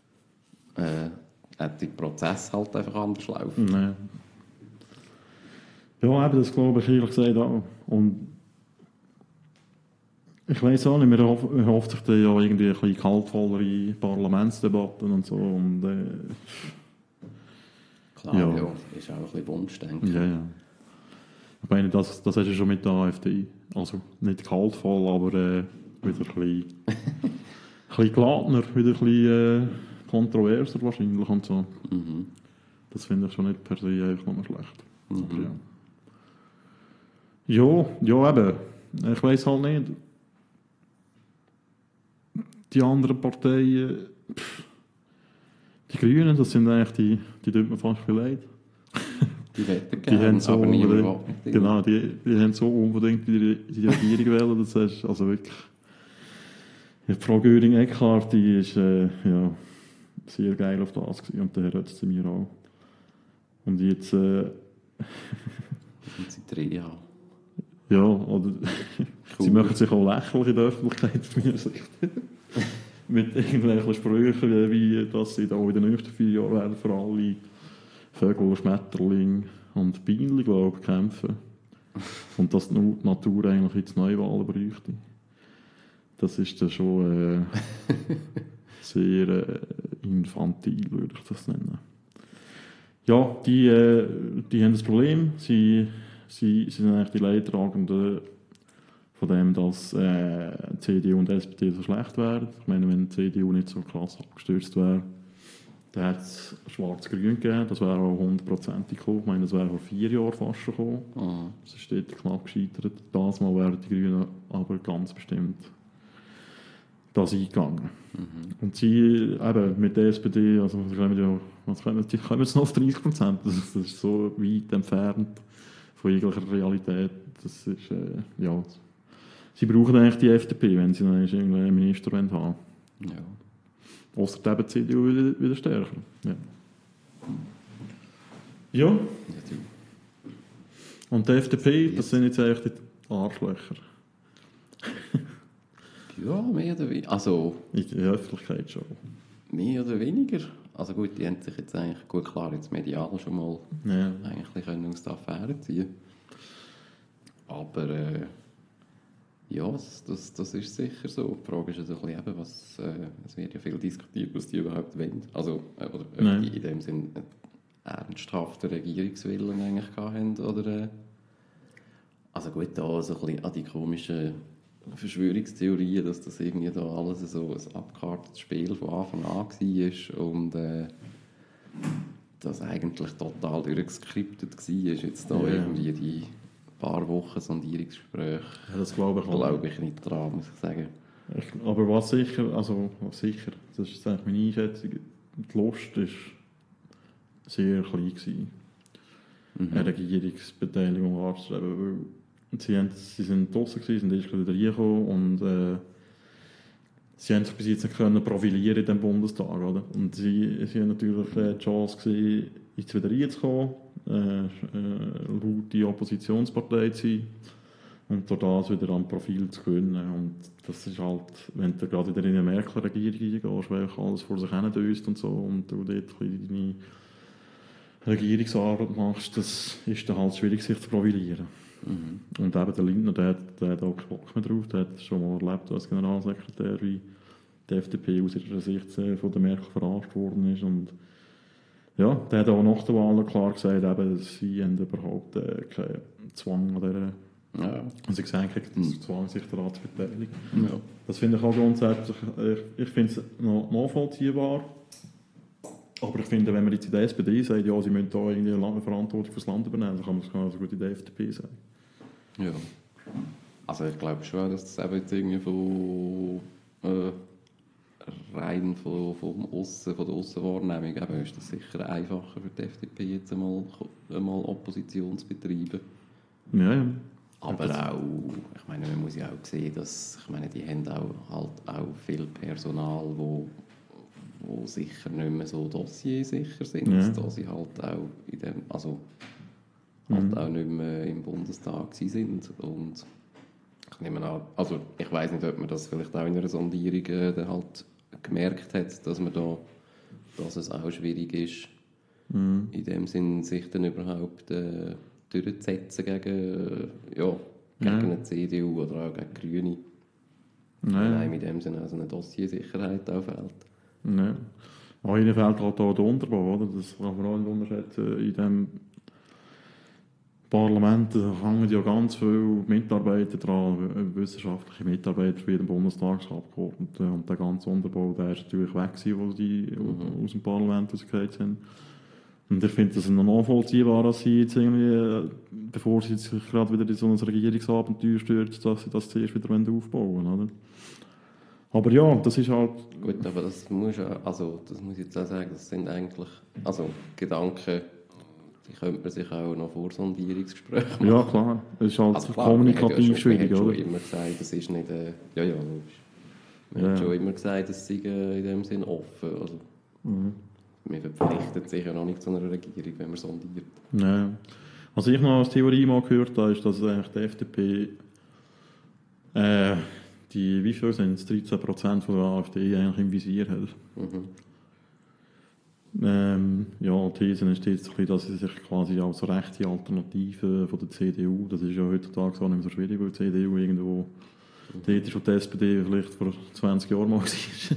Speaker 3: die Prozesse halt einfach anders laufen.
Speaker 2: Nee. Ja, eben, das glaube ich ehrlich gesagt auch. Und ich weiss auch nicht, man hofft sich dann ja irgendwie ein bisschen kaltvollere Parlamentsdebatten und so. Und,
Speaker 3: klar, ja, ist auch ein bisschen Wunschdenken.
Speaker 2: Ja. Ich meine, das hast du schon mit der AfD. Also nicht kaltvoll, aber wieder ein bisschen geladener, wieder ein bisschen kontroverser wahrscheinlich und so.
Speaker 3: Mhm.
Speaker 2: Das finde ich schon nicht per se einfach nur schlecht. Mhm. Ja, eben. Ich weiss halt nicht. Die anderen Parteien, die Grünen, das sind eigentlich die tut mir fast viel leid.
Speaker 3: Die hätten gerne, aber niemand will mit denen.
Speaker 2: Genau, die haben so unbedingt die Regierung wählen. Das ist also wirklich... Die Frau Göring-Eckardt, die ist sehr geil auf das gewesen, und der Herr Özdemir auch. Und jetzt...
Speaker 3: Und sie 3 Jahre.
Speaker 2: Ja, oder... Sie machen sich auch lächerlich in der Öffentlichkeit, aus meiner Sicht. Mit irgendwelchen Sprüchen, wie dass sie da in den nächsten 4 Jahren werden für alle Vögel, Schmetterlinge und Bienen, glaube ich, kämpfen. Und dass die Natur eigentlich jetzt Neuwahlen bräuchte. Das ist dann schon sehr infantil, würde ich das nennen. Ja, die haben das Problem. Sie sind eigentlich die Leidtragenden von dem, dass CDU und SPD so schlecht wären. Ich meine, wenn die CDU nicht so krass abgestürzt wäre, dann hätte es Schwarz-Grün gegeben. Das wäre auch 100% gekommen. Ich meine, das wäre vor 4 Jahren fast schon gekommen. Das ist dort knapp gescheitert. Das Mal wären die Grünen aber ganz bestimmt das eingegangen. Und sie eben mit der SPD, also die kommen jetzt noch auf 30%. Das ist so weit entfernt von jeglicher Realität. Das ist, sie brauchen eigentlich die FDP, wenn sie noch einen Minister haben wollen.
Speaker 3: Ja.
Speaker 2: Ausser die CDU wieder stärker. Ja. Und die FDP, das sind jetzt eigentlich die Arschlöcher.
Speaker 3: Ja, mehr oder weniger. Also,
Speaker 2: in der Öffentlichkeit schon.
Speaker 3: Mehr oder weniger. Also gut, die haben sich jetzt eigentlich, gut klar, jetzt medial schon mal eigentlich können aus der Affäre ziehen. Aber ja, das ist sicher so. Die Frage ist also ein bisschen eben, es wird ja viel diskutiert, was die überhaupt wollen. Also, oder ob die in dem Sinn einen ernsthaften Regierungswillen eigentlich haben, oder also gut, da so ein bisschen an die komischen Verschwörungstheorien, dass das irgendwie da alles so ein abgekartetes Spiel von Anfang an war und das eigentlich total durchgeskriptet war, jetzt da irgendwie die paar Wochen Sondierungsgespräche.
Speaker 2: Ja, das glaube
Speaker 3: ich nicht dran, muss ich sagen.
Speaker 2: Aber was sicher, das ist eigentlich meine Einschätzung, die Lust war sehr klein gewesen, eine Regierungsbeteiligung anzustreben, weil sie sind draussen gewesen, sind erst wieder reingekommen und sie haben sich bis jetzt nicht können profilieren in diesem Bundestag, oder? Und sie haben natürlich die Chance gesehen, jetzt wieder reinzukommen, laute Oppositionspartei zu sein, und durch das wieder an Profil zu gewinnen. Und das ist halt, wenn du gerade wieder in eine Merkel-Regierung eingehst, weil alles vor sich hin döst und so, und du dort ein bisschen deine Regierungsarbeit machst, das ist dann halt schwierig, sich zu profilieren. Und eben der Lindner, der hat auch keinen Bock mehr drauf, der hat schon mal erlebt als Generalsekretär, wie die FDP aus ihrer Sicht von der Merkel verarscht worden ist. Und ja, der hat auch nach der Wahl klar gesagt, eben, sie haben überhaupt keinen Zwang an dieser.
Speaker 3: Ja.
Speaker 2: Und sie gesagt haben, das Zwang, sich daran zu beteiligen.
Speaker 3: Ja.
Speaker 2: Das finde ich auch grundsätzlich, ich finde es noch nachvollziehbar. Aber ich finde, wenn man jetzt in der SPD sagt, ja, sie müssen da irgendwie eine Verantwortung für das Land übernehmen, dann kann man es also gut in der FDP sagen.
Speaker 3: Ja. Also ich glaube schon, dass das eben jetzt irgendwie von rein von der Aussenwahrnehmung eben ist das sicher einfacher für die FDP jetzt einmal Opposition zu betreiben.
Speaker 2: Ja, ja.
Speaker 3: Aber auch, ich meine, man muss ja auch sehen, dass, ich meine, die haben auch viel Personal, wo sicher nicht mehr so dossiersicher sind, dass sie halt auch in dem, also halt auch nicht mehr im Bundestag sind. Und ich nehme an, also ich weiß nicht, ob man das vielleicht auch in einer Sondierung dann halt gemerkt hat, dass es auch schwierig ist, in dem Sinn sich dann überhaupt durchzusetzen gegen eine CDU oder auch gegen Grüne. Nein, in dem Sinne also eine Dossiersicherheit auch fehlt.
Speaker 2: Nein. Auch ihnen fehlt halt auch der Unterbau, oder? Das kann man auch nicht unterschätzen. In diesem Parlament hängen ja ganz viele Mitarbeiter dran, wissenschaftliche Mitarbeiter für jeden Bundestagsabgeordneten. Und der ganze Unterbau, der ist natürlich weg gewesen, wo die aus dem Parlament rausgefallen sind. Und ich finde das noch nachvollziehbar, dass sie jetzt irgendwie, bevor sie sich gerade wieder in so ein Regierungsabenteuer stürzt, dass sie das zuerst wieder aufbauen wollen, oder? Aber ja, das ist halt...
Speaker 3: Gut, aber das muss ich jetzt auch sagen, das sind eigentlich, also Gedanken, die könnte man sich auch noch vor Sondierungsgesprächen machen.
Speaker 2: Ja, klar. Es ist halt
Speaker 3: also klar,
Speaker 2: kommunikativ schwierig,
Speaker 3: oder? Man hat
Speaker 2: oder?
Speaker 3: schon immer gesagt, das ist nicht... logisch. Man hat schon immer gesagt, es sei in dem Sinn offen. Also, man verpflichtet sich ja noch nicht zu einer Regierung, wenn man sondiert.
Speaker 2: Ja. Was ich noch als Theorie mal gehört habe, ist, dass eigentlich die FDP wie viel sind es? 13% von der AfD eigentlich im Visier hat. Ja, die These ist jetzt, dass sie sich quasi als rechte Alternative von der CDU, das ist ja heutzutage auch nicht mehr so schwierig, weil die CDU irgendwo dort ist, wo die SPD vielleicht vor 20 Jahren mal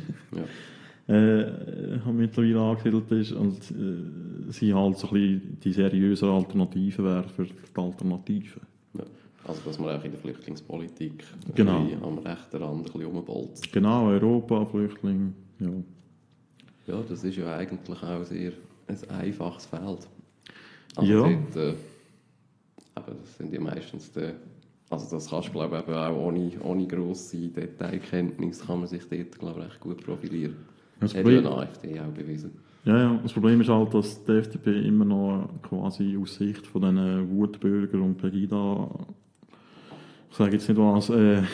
Speaker 2: war, mittlerweile angesiedelt ist und sie halt so ein bisschen die seriöse Alternative wäre für die Alternative.
Speaker 3: Ja. Also dass man auch in der Flüchtlingspolitik am rechten Rand ein bisschen rumbolzt.
Speaker 2: Genau, Europa, Flüchtlinge, ja.
Speaker 3: Ja, das ist ja eigentlich auch sehr ein einfaches Feld. Also
Speaker 2: ja.
Speaker 3: Dort, aber das sind ja meistens also das kannst du glaube ich auch ohne grosse Detailkenntnis kann man sich dort glaube ich recht gut profilieren. Das hat ja eine AfD auch bewiesen.
Speaker 2: Ja, das Problem ist halt, dass die FDP immer noch quasi aus Sicht von diesen Wutbürger und Pegida, ich sage jetzt nicht was,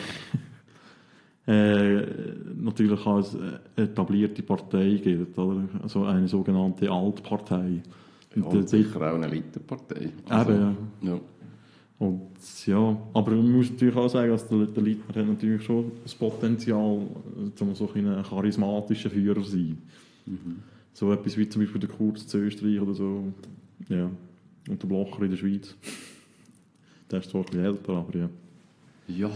Speaker 2: natürlich als etablierte Partei gilt, oder? Also eine sogenannte Altpartei.
Speaker 3: Und sicher auch eine Elitepartei.
Speaker 2: Also, eben,
Speaker 3: ja.
Speaker 2: Und ja, aber man muss natürlich auch sagen, dass der Littner hat natürlich schon das Potenzial, um so ein charismatischer Führer zu sein. So etwas wie zum Beispiel der Kurz zu Österreich oder so. Ja. Und der Blocher in der Schweiz. Der ist zwar ein bisschen älter, aber ja.
Speaker 3: Ja.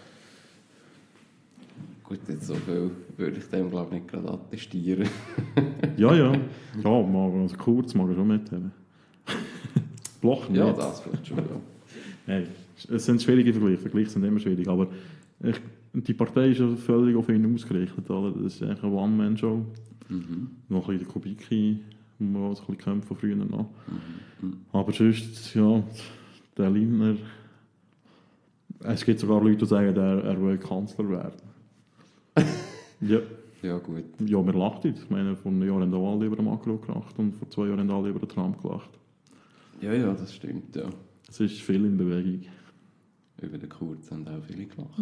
Speaker 3: Gut, jetzt so viel würde ich dem glaube ich nicht gerade attestieren.
Speaker 2: Ja, also Kurz mag er schon mithaben. Blocher nicht.
Speaker 3: Ja, das vielleicht schon, ja.
Speaker 2: Hey, es sind schwierige Vergleiche. Vergleiche sind immer schwierig, aber die Partei ist ja völlig auf ihn ausgerichtet. Oder? Das ist eigentlich eine One-Man-Show. Noch ein bisschen der Kubicki, wo man auch ein bisschen kämpft von früher noch. Aber sonst, ja, der Lindner, es gibt sogar Leute, die sagen, er will Kanzler werden. Ja.
Speaker 3: Ja, gut.
Speaker 2: Ja, wir lachen jetzt. Ich meine, vor einem Jahr haben alle über den Macron gelacht und vor 2 Jahren haben alle über den Trump gelacht.
Speaker 3: Ja, das stimmt, ja.
Speaker 2: Es ist viel in Bewegung.
Speaker 3: Über den Kurz haben auch viele gelacht.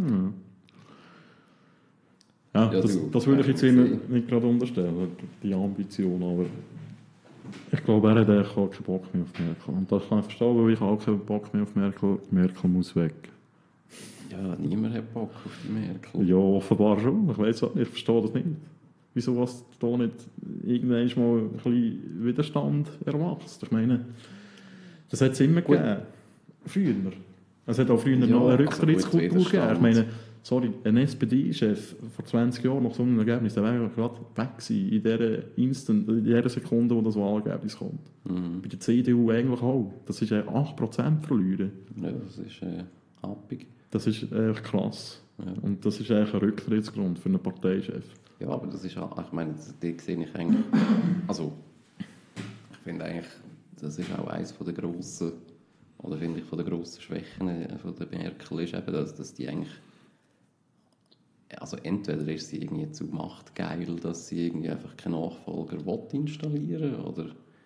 Speaker 2: Ja, das würde ich jetzt ihm nicht gerade unterstellen, die Ambition, aber ich glaube, er hat eigentlich auch keinen Bock mehr auf Merkel. Und das kann ich verstehen, weil ich auch keinen Bock mehr auf Merkel. Merkel muss weg.
Speaker 3: Ja, niemand hat Bock auf die Merkel.
Speaker 2: Ja, offenbar schon. Ich weiß auch nicht, ich verstehe das nicht. Wieso was da nicht irgendwann mal ein bisschen Widerstand erwachst? Ich meine, das hat es immer gegeben. Früher. Es hat auch früher
Speaker 3: Ja,
Speaker 2: noch eine
Speaker 3: also
Speaker 2: Rücktrittskultur
Speaker 3: gut,
Speaker 2: gegeben.
Speaker 3: Widerstand.
Speaker 2: Ich meine, sorry, ein SPD-Chef vor 20 Jahren nach so einem Ergebnis, der wäre gerade weg gewesen, in dieser Sekunde, wo das Wahlergebnis kommt. Bei der CDU eigentlich auch. Das ist 8% verlieren.
Speaker 3: Ja, das ist happig.
Speaker 2: Das ist echt krass.
Speaker 3: Ja.
Speaker 2: Und das ist eigentlich ein Rücktrittsgrund für einen Parteichef.
Speaker 3: Ja, aber das ist auch, ich meine, die sehe ich eigentlich, also, ich finde eigentlich, das ist auch eines von der grossen, oder finde ich von der grossen Schwächen von der Merkel, ist eben, dass die eigentlich, also entweder ist sie irgendwie zu machtgeil, dass sie irgendwie einfach keinen Nachfolger installieren will,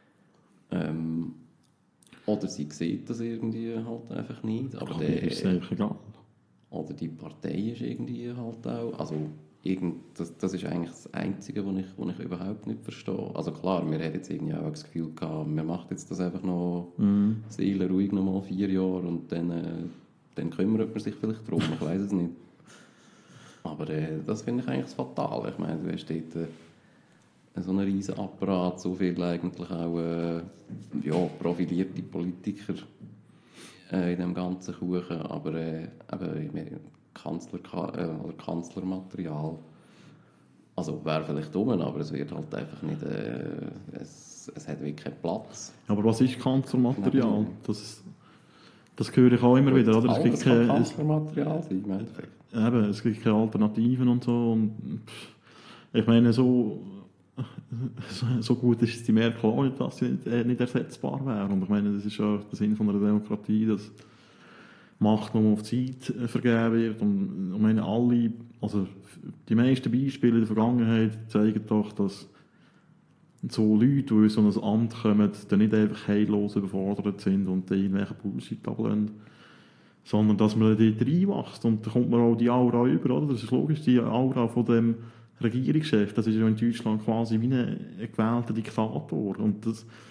Speaker 3: oder sie sieht das irgendwie halt einfach nicht, aber
Speaker 2: Mir ist es eigentlich egal.
Speaker 3: oder die Partei ist irgendwie halt auch, also das ist eigentlich das Einzige, was ich überhaupt nicht verstehe. Also klar, wir haben jetzt irgendwie auch das Gefühl gehabt, wir machen jetzt das einfach noch seelenruhig noch mal 4 Jahre und dann kümmert man sich vielleicht darum, ich weiß es nicht. Aber das finde ich eigentlich das Fatale. Ich meine, du hast dort so einen riesen Apparat, so viel eigentlich auch profilierte Politiker in dem ganzen Kuchen, aber eben Kanzlermaterial. Also wäre vielleicht dumm, aber es wird halt einfach nicht, es hat wirklich keinen Platz.
Speaker 2: Aber was ist Kanzlermaterial? Das höre ich auch immer wieder, oder? Es gibt
Speaker 3: kann Kanzlermaterial sein, im Endeffekt.
Speaker 2: Eben, es gibt keine Alternativen und so. Und ich meine, so gut ist die Merkel auch nicht, dass sie nicht ersetzbar wäre. Und ich meine, das ist ja der Sinn von einer Demokratie, dass Macht nur auf Zeit vergeben wird. Und ich meine, also die meisten Beispiele in der Vergangenheit zeigen doch, dass so Leute, die in so ein Amt kommen, dann nicht einfach heillos überfordert sind und dann irgendwelche Bullshit ablehnen, sondern dass man dort reinwächst. Und da kommt man auch die Aura über, oder? Das ist logisch, die Aura von dem Regierungschef, das ist ja in Deutschland quasi wie ein gewählter Diktator. Und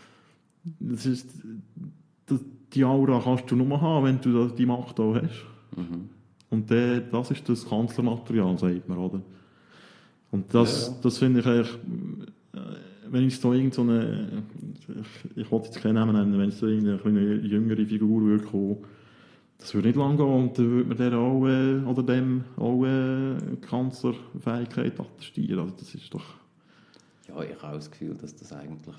Speaker 2: die Aura kannst du nur haben, wenn du die Macht auch hast.
Speaker 3: Mhm.
Speaker 2: Und das ist das Kanzlermaterial, sagt man, oder? Und das finde ich eigentlich, wenn ich so irgendeine, ich wollte jetzt keinen Namen nennen, wenn es so eine jüngere Figur würde kommen, das würde nicht lange gehen und dann würde man der auch, oder dem auch Kanzlerfähigkeit attestieren. Also das ist doch...
Speaker 3: Ja, ich habe auch das Gefühl, dass das eigentlich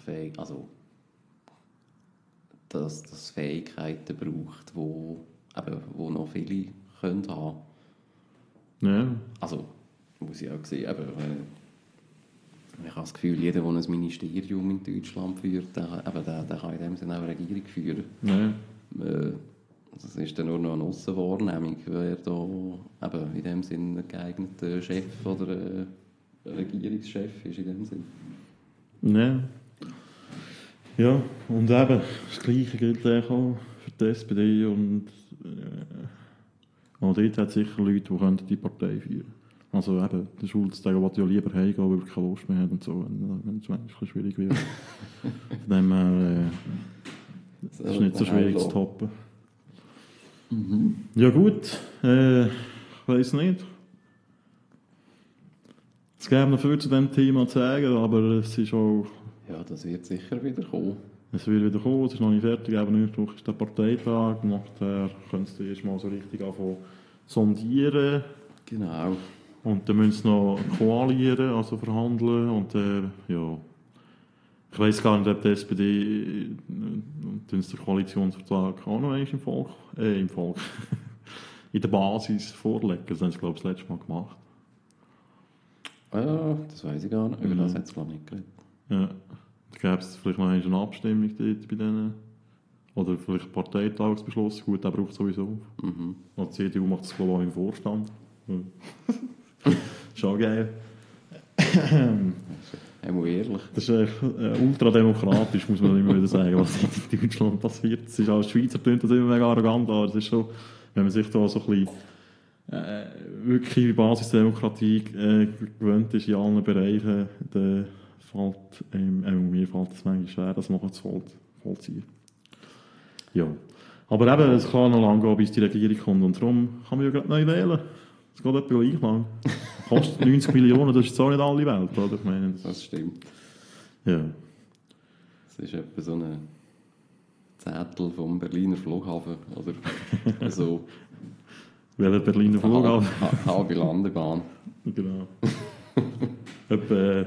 Speaker 3: dass das Fähigkeiten braucht, wo noch viele können haben.
Speaker 2: Ja.
Speaker 3: Also, muss ich auch sehen, aber ich habe das Gefühl, jeder, der ein Ministerium in Deutschland führt, der kann in dem Sinne auch eine Regierung führen.
Speaker 2: Ja.
Speaker 3: Das ist dann nur noch eine Aussenwahrnehmung, wer da eben in dem Sinne ein geeigneter Chef oder Regierungschef ist in dem Sinne.
Speaker 2: Ja. Ja, und eben, das Gleiche gilt auch für die SPD und auch dort hat es sicher Leute, die die Partei führen können. Also eben, der Schulz, der will ja lieber heimgehen, weil er keine Lust mehr hat und so, wenn es manchmal schwierig wird. Von dem her ist nicht so schwierig zu toppen.
Speaker 3: Mhm.
Speaker 2: Ja gut, ich weiss nicht. Es gäbe noch viel zu diesem Thema zu sagen, aber es ist auch...
Speaker 3: Ja, das wird sicher wieder kommen.
Speaker 2: Es wird wieder kommen, es ist noch nicht fertig, aber nächste Woche ist der Parteitag. Nachher könntest du erst mal so richtig anfangen sondieren.
Speaker 3: Genau.
Speaker 2: Und dann müssen sie noch koalieren, also verhandeln. Und ja, ich weiss gar nicht, ob die SPD den Koalitionsvertrag auch noch einmal im Volk in der Basis vorlegen. Das haben sie, glaube ich, das letzte Mal gemacht.
Speaker 3: Das weiss ich gar nicht. Über das hat es, glaube ich, nicht geredet.
Speaker 2: Ja, da gäbe es vielleicht noch eine Abstimmung dort bei denen. Oder vielleicht einen Parteitagsbeschluss. Gut, der braucht sowieso.
Speaker 3: Mhm.
Speaker 2: Und die CDU macht das, glaube ich, auch im Vorstand. Ja. Schon geil.
Speaker 3: Einmal ehrlich.
Speaker 2: Das ist echt ultrademokratisch, muss man immer wieder sagen, was in Deutschland passiert. Es ist als Schweizer tönt das immer mega arrogant, aber es ist schon, wenn man sich da so ein bisschen wirklich Basisdemokratie gewöhnt ist in allen Bereichen, dann mir fällt es manchmal schwer, das noch zu vollziehen. Ja. Aber eben, es kann noch lange gehen, bis die Regierung kommt. Und darum kann man ja gerade neu wählen. Es geht etwa gleich lang. Kostet 90 Millionen, das ist jetzt auch nicht alle Welt, oder? Ich meine,
Speaker 3: Das stimmt.
Speaker 2: ja.
Speaker 3: Das ist etwa so ein Zettel vom Berliner Flughafen. Oder so.
Speaker 2: Welcher Berliner Flughafen?
Speaker 3: Halbe Landebahn.
Speaker 2: Genau. Etwa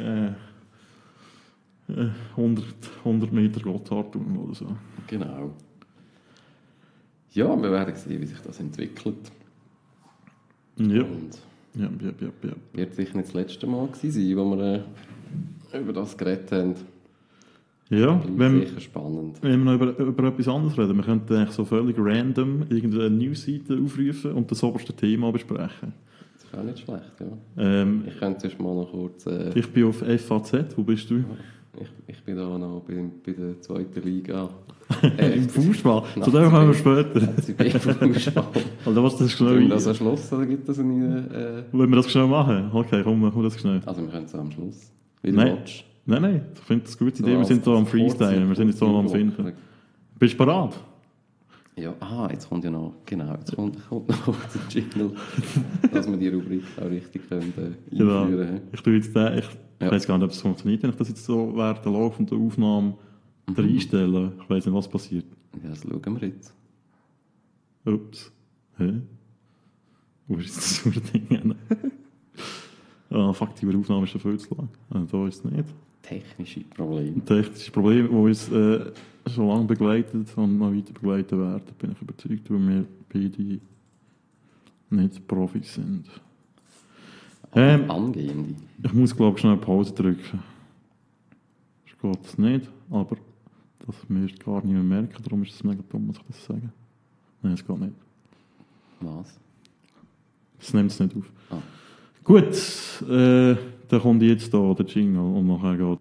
Speaker 2: 100 Meter Gotthardtunnel oder so.
Speaker 3: Genau. Ja, wir werden sehen, wie sich das entwickelt.
Speaker 2: Ja.
Speaker 3: Und
Speaker 2: Ja.
Speaker 3: wird sicher nicht das letzte Mal gewesen sein, wo wir über das geredet haben.
Speaker 2: Ja,
Speaker 3: Bleibt
Speaker 2: wenn
Speaker 3: sicher spannend.
Speaker 2: wir noch über etwas anderes reden, wir könnten eigentlich so völlig random irgendeine Newsseite aufrufen und das oberste Thema besprechen.
Speaker 3: Das ist auch nicht schlecht, ja. Ich könnte zuerst mal noch kurz...
Speaker 2: Ich bin auf FAZ, wo bist du?
Speaker 3: Ich bin da noch bei der zweiten Liga.
Speaker 2: Im Fußball. Zu dem kommen wir später.
Speaker 3: Fußball.
Speaker 2: Also was das schnell...
Speaker 3: Tun wir das am Schluss oder gibt das eine...
Speaker 2: Wollen wir das schnell machen? Okay, komm, machen wir das schnell.
Speaker 3: Also wir können es am Schluss. Wie du
Speaker 2: Nein.
Speaker 3: willst.
Speaker 2: Nein, ich finde das eine gute Idee.
Speaker 3: So
Speaker 2: Wir sind
Speaker 3: als
Speaker 2: hier am
Speaker 3: kurze-
Speaker 2: Freestylen, wir sind jetzt hier am
Speaker 3: kurze
Speaker 2: Finden.
Speaker 3: Überleitung.
Speaker 2: Bist du bereit?
Speaker 3: Ja, jetzt kommt ja noch... Genau, jetzt kommt noch der Jingle, dass wir die Rubrik auch richtig können,
Speaker 2: Genau.
Speaker 3: einführen.
Speaker 2: Ich tue jetzt den, ich
Speaker 3: Ja.
Speaker 2: weiß gar nicht, ob es funktioniert, wenn ich das jetzt so während der laufenden Aufnahme reinstelle. Ich weiß nicht, was passiert.
Speaker 3: Ja, das schauen wir jetzt.
Speaker 2: Ups. Hä? Wo ist das so ein Ding? Ah, fuck, die Aufnahme ist schon viel zu lang. Da ist es nicht.
Speaker 3: Technische Probleme.
Speaker 2: Ein technisches Problem, das uns schon lange begleitet und noch weiter begleiten wird, bin ich überzeugt, weil wir beide nicht Profis sind.
Speaker 3: Angehende.
Speaker 2: Ich muss, glaube ich, schnell Pause drücken. Das geht es nicht, aber das müsst gar nicht mehr merken, darum ist es mega dumm, muss ich das sagen. Nein, es geht nicht.
Speaker 3: Was?
Speaker 2: Es nimmt es nicht auf.
Speaker 3: Ah.
Speaker 2: Gut, dann kommt jetzt da der Jingle und nachher geht.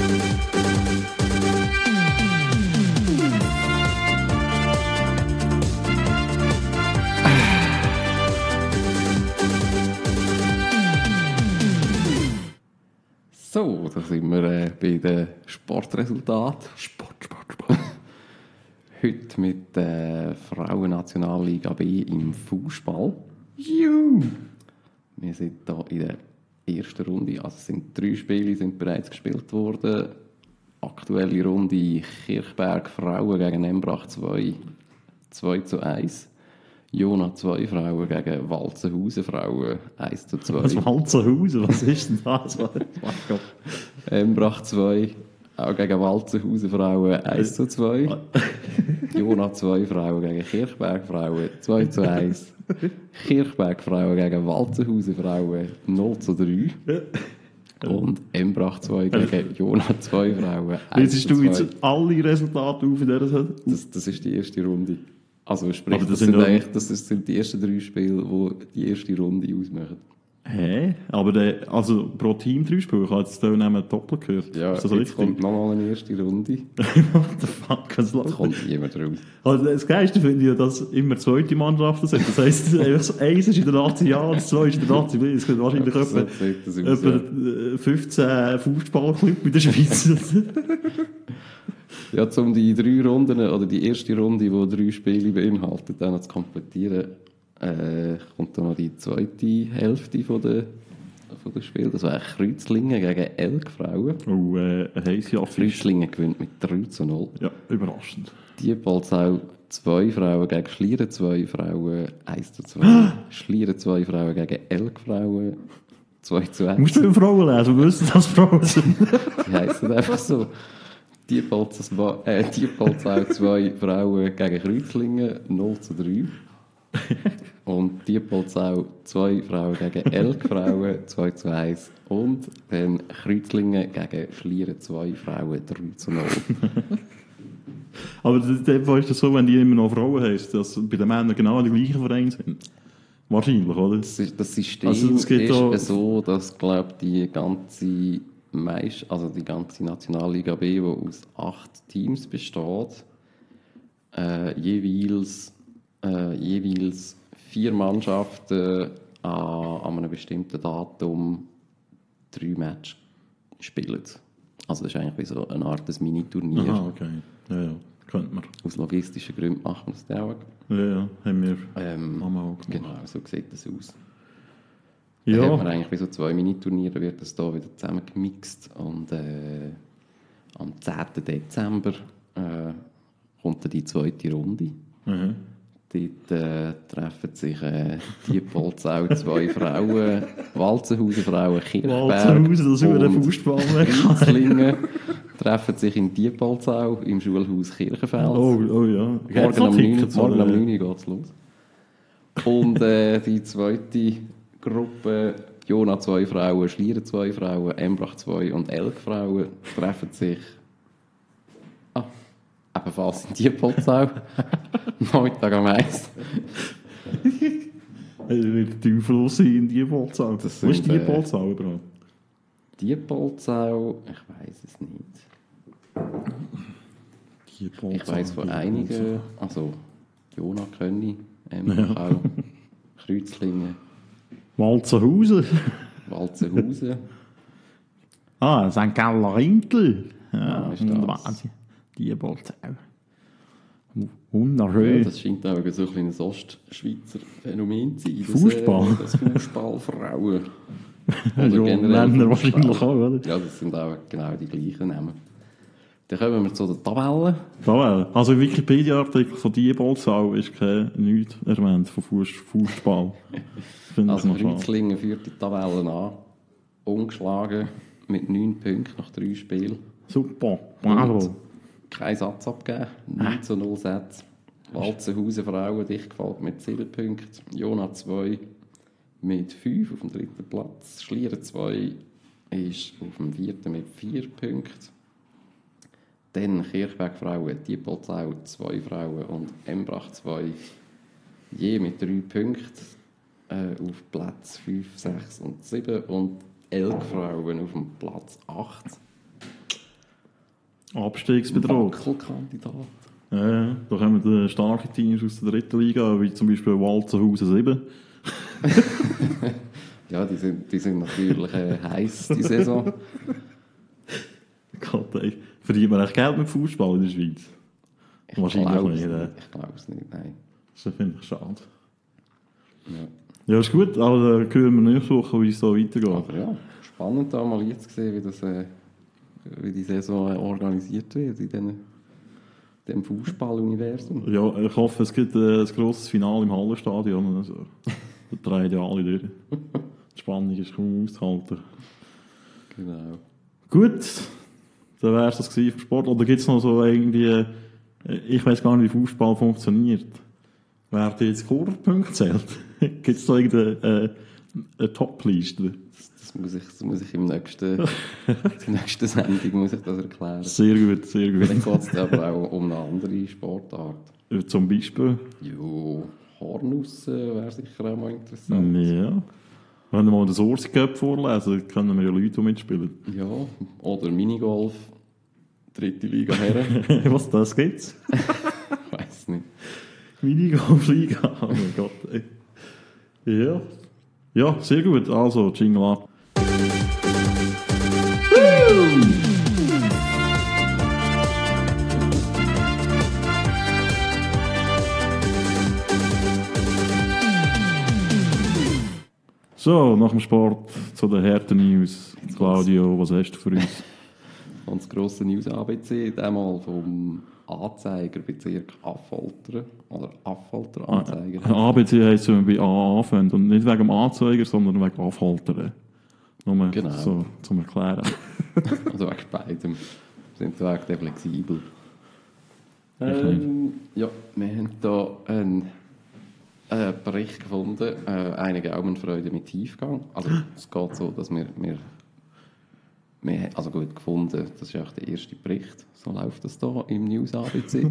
Speaker 3: So, da sind wir bei den Sportresultaten. Sport. Heute mit der Frauen-Nationalliga B im Fußball. Juhu! Wir sind hier in der ersten Runde. Also es sind 3 Spiele sind bereits gespielt worden. Aktuelle Runde Kirchberg Frauen gegen Embrach 2:1. Jona 2 Frauen gegen Walzenhausen Frauen 1:2.
Speaker 2: Was Walzenhausen, was ist denn das?
Speaker 3: Embrach 2 auch gegen Walzenhausen Frauen 1:2. Jona 2 Frauen gegen Kirchberg Frauen 2:1. Kirchberg Frauen gegen Walzenhausen Frauen 0:3. Und Embrach 2 gegen Jona 2 Frauen 1:2.
Speaker 2: Jetzt du jetzt alle Resultate auf in dieser Saison?
Speaker 3: Das ist die erste Runde. Also sprich,
Speaker 2: Aber
Speaker 3: das sind die ersten 3 Spiele, die die erste Runde ausmachen.
Speaker 2: Hä? Aber also pro Team 3 Spiele, ich habe jetzt hier nehmen Doppel gehört.
Speaker 3: Ja,
Speaker 2: ist das so
Speaker 3: jetzt
Speaker 2: richtig?
Speaker 3: kommt nochmal eine erste Runde.
Speaker 2: What the fuck, was
Speaker 3: Da
Speaker 2: läuft?
Speaker 3: kommt niemand raus.
Speaker 2: Also das Geilste finde ich ja, dass immer zweite Mannschaften sind. Das heisst, einfach so, eins ist in der Nazi A und 2 ist in der Nazi B. Es gibt wahrscheinlich
Speaker 3: So
Speaker 2: etwa,
Speaker 3: sieht das aus,
Speaker 2: etwa 15 Fußballclubs in der Schweiz.
Speaker 3: Ja, um die 3 Runden, oder die erste Runde, die 3 Spiele beinhaltet, dann noch zu komplettieren, kommt dann noch die zweite Hälfte von der Spiel. Das war Kreuzlingen gegen Elk Frauen.
Speaker 2: Oh, eine heisse Affische.
Speaker 3: Kreuzlingen gewinnt mit 3:0.
Speaker 2: Ja, überraschend.
Speaker 3: Diepolzau 2 Frauen gegen Schlieren 2 Frauen 1:2. Schlieren 2 Frauen gegen Elk Frauen 2:1.
Speaker 2: Musst du über Frauen lesen, wir wissen, dass Frauen sind.
Speaker 3: Die heissen einfach so. Diepolzau 2 Frauen gegen Kreuzlingen 0:3. Und Diepolzau 2 Frauen gegen Elk Frauen 2:1. Und dann Kreuzlingen gegen Schlieren 2 Frauen 3:0.
Speaker 2: Aber in dem Fall ist das so, wenn die immer noch Frauen heisst, dass bei den Männern genau die gleichen Vereine sind. Wahrscheinlich, oder?
Speaker 3: Das System
Speaker 2: Also es gibt auch-
Speaker 3: ist so, dass glaub, die ganze Nationalliga B, die aus 8 Teams besteht, jeweils 4 Mannschaften an einem bestimmten Datum 3 Matches spielen. Also das ist eigentlich wie so eine Art des Mini-Turnier.
Speaker 2: Aha, okay. Ja, könnte man.
Speaker 3: Aus logistischen Gründen machen wir das dann auch.
Speaker 2: Ja, haben wir Mama auch gemacht.
Speaker 3: Genau, so sieht das aus.
Speaker 2: Ja.
Speaker 3: Dann hat man eigentlich bei so 2 Miniturnieren wird das hier wieder zusammengemixt und am 10. Dezember kommt dann die zweite Runde.
Speaker 2: Mhm.
Speaker 3: Dort treffen sich Diepolzau 2 Frauen, Walzenhausen Frauen, Kirchberg
Speaker 2: Walzenhausen, das ist über den Fußball weg.
Speaker 3: Rietzlingen treffen sich in Diepolzau im Schulhaus Kirchenfels.
Speaker 2: Oh ja.
Speaker 3: Morgen am 9
Speaker 2: Tickets,
Speaker 3: Uhr
Speaker 2: oder?
Speaker 3: geht es los. Und die zweite Gruppe, Jona 2 Frauen, Schlieren 2 Frauen, Embrach 2 und Elk Frauen, treffen sich ebenfalls in Diepolzau. Nachmittag am 1.
Speaker 2: Wird Teufel sein in Diepolzau.
Speaker 3: Das
Speaker 2: Wo ist
Speaker 3: sind,
Speaker 2: Diepolzau überhaupt?
Speaker 3: Diepolzau, ich weiß es nicht.
Speaker 2: Diepolzau.
Speaker 3: Ich weiss von einigen, also Jona Könni, Embrach auch, Kreuzlingen,
Speaker 2: Walzenhausen.
Speaker 3: Walzenhausen.
Speaker 2: St. Galler Rinkel.
Speaker 3: Ja, ist das.
Speaker 2: Diepolzau.
Speaker 3: Ja,
Speaker 2: Wunderschön.
Speaker 3: das scheint auch so ein kleines Ostschweizer Phänomen zu sein.
Speaker 2: Fußball?
Speaker 3: Das Fußballfrauen.
Speaker 2: Ja, Männer wahrscheinlich auch, oder?
Speaker 3: Ja, das sind auch genau die gleichen Namen. Dann kommen wir zu der Tabelle.
Speaker 2: Also im Wikipedia-Artikel von Diepolzau ist nichts erwähnt von Fußball. Finde ich
Speaker 3: Also
Speaker 2: noch schade.
Speaker 3: Kreuzlingen führt die Tabelle an. Ungeschlagen mit 9 Punkten nach 3 Spielen.
Speaker 2: Super, bravo.
Speaker 3: Kein Satz abgegeben. 9:0 Sätze. Walzenhausen Frauen dicht gefolgt mit 7 Punkten. Jona 2 mit 5 auf dem 3. Platz. Schlieren 2 ist auf dem 4. mit 4 Punkten. Dann Kirchberg Frauen, Diepolzau 2 Frauen und Embrach 2 je mit 3 Punkten auf Platz 5, 6 und 7 und Elk Frauen auf dem Platz 8.
Speaker 2: Abstiegsbedroht.
Speaker 3: Wackelkandidat.
Speaker 2: Da kommen starke Teams aus der 3. Liga, wie zum Beispiel Walzenhausen 7.
Speaker 3: Ja, die sind natürlich heiß die Saison.
Speaker 2: Gott, ey. Verdient man echt Geld mit Fußball in der Schweiz? Wahrscheinlich nicht.
Speaker 3: Ich glaube es nicht, nein.
Speaker 2: Das finde ich schade.
Speaker 3: Ja.
Speaker 2: Ja, ist gut, aber dann hören wir nächste Woche, wie es so weitergeht.
Speaker 3: Aber ja, spannend da mal jetzt zu sehen, wie die Saison organisiert wird in dem Fußball-Universum.
Speaker 2: Ja, ich hoffe, es gibt ein grosses Finale im Hallenstadion. Also, da drehen ja alle durch. Die Spannung ist kaum auszuhalten.
Speaker 3: Genau.
Speaker 2: Gut, dann wäre es das vom Sport. Oder gibt es noch so irgendwie, ich weiß gar nicht, wie Fußball funktioniert. Werden jetzt Scorerpunkte zählt? Gibt es da irgendeine Top-Liste?
Speaker 3: Das muss ich in der nächsten Sendung muss ich das erklären.
Speaker 2: Sehr gut, sehr gut.
Speaker 3: Dann geht es aber auch um eine andere Sportart.
Speaker 2: Zum Beispiel?
Speaker 3: Jo, Hornussen wäre sicher auch mal interessant.
Speaker 2: Ja. Wenn wir mal den Source Cup vorlesen, können wir ja Leute, die mitspielen.
Speaker 3: Ja, oder Minigolf, 3. Liga Herren.
Speaker 2: Was das gibt's?
Speaker 3: Ich weiss nicht.
Speaker 2: Minigolf-Liga, oh mein Gott. Ey. Ja. Ja, sehr gut. Also, Jingle ab. So, nach dem Sport zu den harten News. Claudio, was hast du für uns?
Speaker 3: Ganz grosse News ABC, einmal vom Anzeigerbezirk Affoltern oder Affolter Anzeiger.
Speaker 2: ABC heisst, wenn wir bei A anfangen. Und nicht wegen dem Anzeiger, sondern wegen Affoltern. Nur
Speaker 3: Genau.
Speaker 2: so zum Erklären.
Speaker 3: Also wegen beidem. Wir sind da echt flexibel. Ja, wir haben hier einen Bericht gefunden, eine Gaumenfreude mit Tiefgang. Also es geht so, dass wir also gut gefunden, das ist auch der erste Bericht, so läuft das hier im News ABC.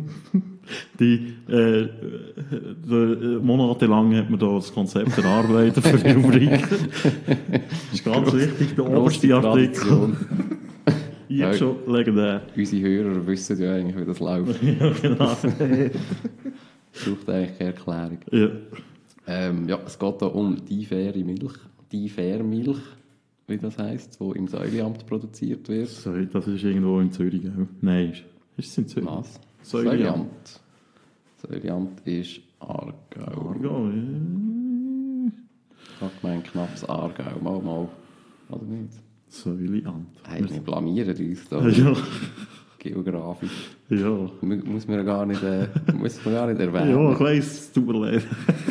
Speaker 2: Monatelang hat man da das Konzept erarbeitet für die Rubrik. Das ist ganz wichtig, der oberste Artikel. Jetzt schon legendär.
Speaker 3: Unsere Hörer wissen ja eigentlich, wie das läuft.
Speaker 2: Ja, genau.
Speaker 3: Braucht eigentlich keine Erklärung.
Speaker 2: Ja.
Speaker 3: Es geht hier um Diffeer-Milch, wie das heisst, die im Säureamt produziert wird.
Speaker 2: Sorry, das ist irgendwo in Zürich. Nein, ist es in Zürich?
Speaker 3: Was?
Speaker 2: Säuliamt.
Speaker 3: Säuliamt ist Aargau.
Speaker 2: Aargau, ja.
Speaker 3: Ich habe gemeint, knappes Aargau. Mal. Oder nicht?
Speaker 2: Säuliamt.
Speaker 3: Hey, wir blamieren uns da.
Speaker 2: Ja.
Speaker 3: Geografisch.
Speaker 2: Ja.
Speaker 3: Muss man gar nicht erwähnen.
Speaker 2: Ja, ich weiss, es tut mir leid.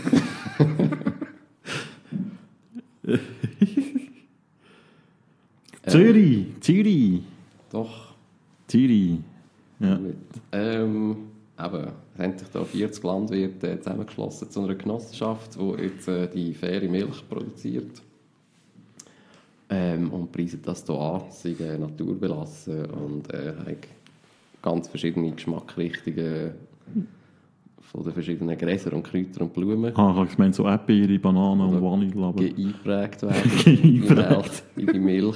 Speaker 2: Zürich.
Speaker 3: Doch.
Speaker 2: Zürich. Ja.
Speaker 3: Gut. Eben, es haben sich da 40 Landwirte zusammengeschlossen zu einer Genossenschaft, die jetzt die faire Milch produziert. Und preisen das hier an, sie sind naturbelassen und haben ganz verschiedene Geschmacksrichtungen von den verschiedenen Gräsern und Kräutern und Blumen.
Speaker 2: Ich meine so Erdbeere, Bananen und Vanille. Aber
Speaker 3: Eingeprägt werden in die Milch.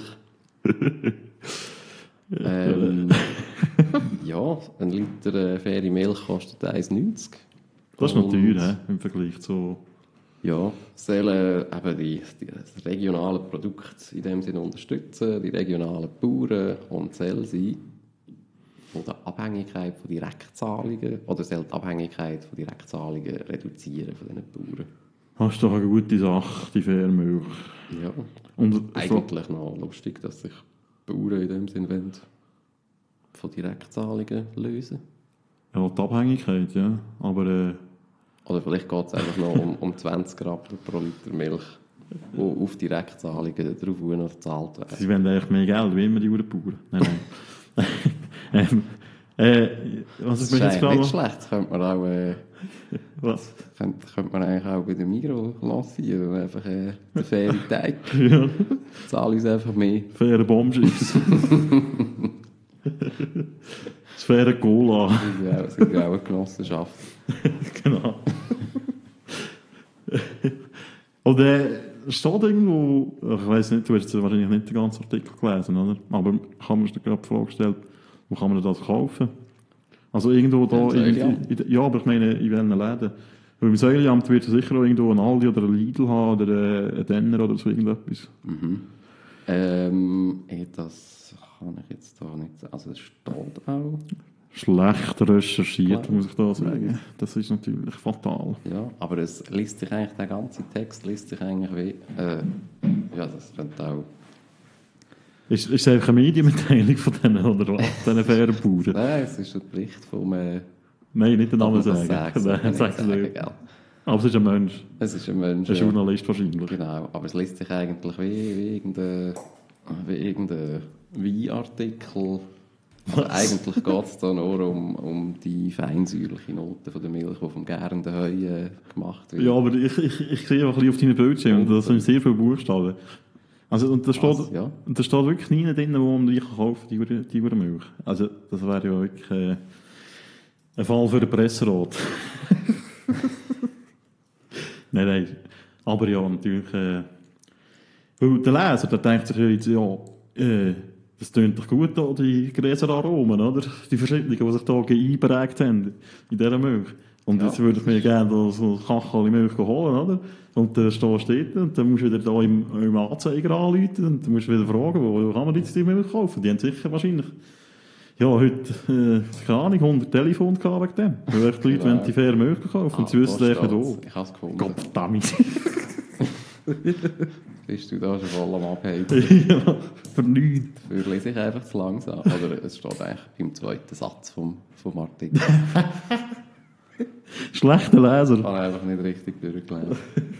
Speaker 3: Ja, ein Liter faire Milch kostet 1,90.
Speaker 2: Das ist noch teuer, im Vergleich zu...
Speaker 3: Ja, sollen eben das regionale Produkt in dem Sinne unterstützen, die regionalen Bauern und soll sie von der Abhängigkeit von Direktzahlungen oder soll die Abhängigkeit von Direktzahlungen reduzieren von diesen Bauern.
Speaker 2: Das ist doch eine gute Sache, die faire Milch.
Speaker 3: Ja,
Speaker 2: Und
Speaker 3: eigentlich noch lustig, dass sich Bauern in dem Sinne wollen von Direktzahlungen lösen.
Speaker 2: Ja, die Abhängigkeit, ja. Aber
Speaker 3: Oder vielleicht geht es einfach noch um 20 Rappen pro Liter Milch, die auf Direktzahlungen drauf noch gezahlt werden.
Speaker 2: sie wollen eigentlich mehr Geld, wie immer die Bauern. Nein. Was ist
Speaker 3: Das
Speaker 2: mir
Speaker 3: ist
Speaker 2: jetzt
Speaker 3: eigentlich
Speaker 2: gerade...
Speaker 3: nicht schlecht. Das könnte man auch,
Speaker 2: Was?
Speaker 3: könnte man eigentlich auch bei der Migros lancieren. Einfach den fairen Teig.
Speaker 2: Ja,
Speaker 3: Zahl uns einfach mehr.
Speaker 2: faire Bombschips. Das faire Cola.
Speaker 3: Das ist ja auch eine Genossenschaft.
Speaker 2: Genau. Und steht irgendwo, ich weiss nicht, du hast jetzt wahrscheinlich nicht den ganzen Artikel gelesen, oder? Aber ich habe mir gerade die Frage gestellt, wo kann man das kaufen? Also irgendwo da... ja, aber ich meine, in welchen Läden? Weil im Säuliamt wird es sicher auch irgendwo ein Aldi oder ein Lidl haben oder ein Denner oder so irgendetwas.
Speaker 3: Das kann ich jetzt da nicht sagen. Also es steht auch.
Speaker 2: Schlecht recherchiert, muss ich da sagen. Das ist natürlich fatal.
Speaker 3: Ja, aber es liest sich eigentlich, der ganze Text liest sich eigentlich wie... ja, das könnte auch...
Speaker 2: Ist es einfach eine Medienmitteilung von denen, oder was? Diesen fairen Bauern?
Speaker 3: Nein, es ist ein Bericht vom...
Speaker 2: Nein, nicht den Namen sagen. Nein, sag's nicht. Aber es ist ein Mensch.
Speaker 3: Es ist ein Mensch.
Speaker 2: Ein Journalist wahrscheinlich.
Speaker 3: Genau, aber es liest sich eigentlich wie irgendein Weinartikel. Aber eigentlich geht es da nur um die feinsäuerliche Note von der Milch, die vom gärenden Heu gemacht wird.
Speaker 2: Ja, aber ich sehe auch ein bisschen auf deinen Bildschirm, und das sind sehr viele Buchstaben. Also, und da steht,
Speaker 3: ja?
Speaker 2: und da steht wirklich nie drin, wo man die kaufen kann, die Milch. Also, das wäre ja wirklich ein Fall für den Presserat. Nein. Aber ja, natürlich. Weil der Leser, der denkt sich ja jetzt, das tönt doch gut, da, die Gräseraromen, oder? Die verschiedenen, die sich hier eingeprägt haben in dieser Milch. Und jetzt würde ich mir gerne so Kachel Milch holen, oder? Und dann stehst du dort und dann musst du wieder da im Anzeiger anrufen und dann musst du wieder fragen, wo kann man jetzt die Milch kaufen? Die haben sicher wahrscheinlich, ja, heute, keine Ahnung, 100 Telefone gehabt wegen dem. Weil die Leute wollen die faire Milch kaufen und sie wissen es echt nicht.
Speaker 3: Ich habe es gefunden.
Speaker 2: Gottverdammt.
Speaker 3: Bist du da schon voll am Abheben?
Speaker 2: Ja, für nichts.
Speaker 3: Dafür lese ich einfach zu langsam. Oder es steht eigentlich im zweiten Satz vom Artikel.
Speaker 2: Schlechter Leser.
Speaker 3: Ich habe einfach nicht richtig durchgelesen.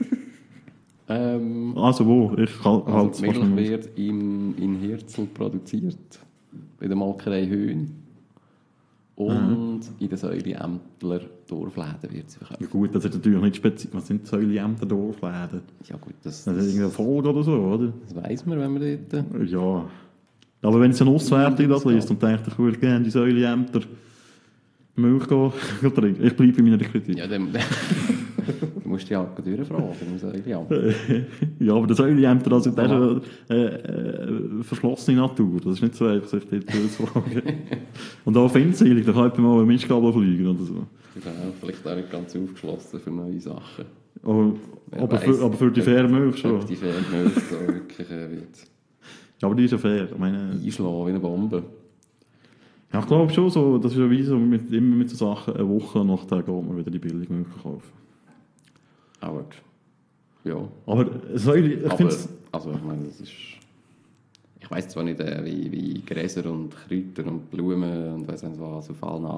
Speaker 2: Also wo? Ich kann halt
Speaker 3: Die Milch wird in Hirzel produziert, bei der Molkerei Höhn. Und in den Säuliämtler Dorfläden wird sie verkauft.
Speaker 2: Ja gut, das ist natürlich nicht speziell. Was sind Säuliämter Dorfläden?
Speaker 3: Ja gut,
Speaker 2: Das ist irgendeine Folge oder so, oder?
Speaker 3: das weiss man, wenn man dort...
Speaker 2: Ja. Aber wenn es ein Auswärtiger das liest und denkt, ich würde gerne die Säuliämter Milch trinken. Ich bleibe bei meiner Kritik.
Speaker 3: Ja, dann du musst dich halt durchfragen im Säuliamt.
Speaker 2: Ja, aber der Säuliämter, das ist eine verschlossene Natur. Das ist nicht so einfach, sich dort zu fragen. Und auch feindselig, da kann jemand mal ein Mistgabel fliegen oder so.
Speaker 3: Genau, vielleicht auch nicht ganz aufgeschlossen für neue Sachen.
Speaker 2: Aber für die faire Milch schon.
Speaker 3: Ob die faire Milch da wirklich wird
Speaker 2: Ja, aber die ist ja fair. Ich meine,
Speaker 3: einschlagen wie eine Bombe.
Speaker 2: Ja, ich glaube schon, so, das ist ja wie so immer mit so Sachen, eine Woche nachher geht man wieder die Billigmilch kaufen.
Speaker 3: Aber, ja.
Speaker 2: Aber ich finde es...
Speaker 3: Also, ich meine, das ist... Ich weiss zwar nicht, wie Gräser und Kräuter und Blumen und weiss nicht was auf allen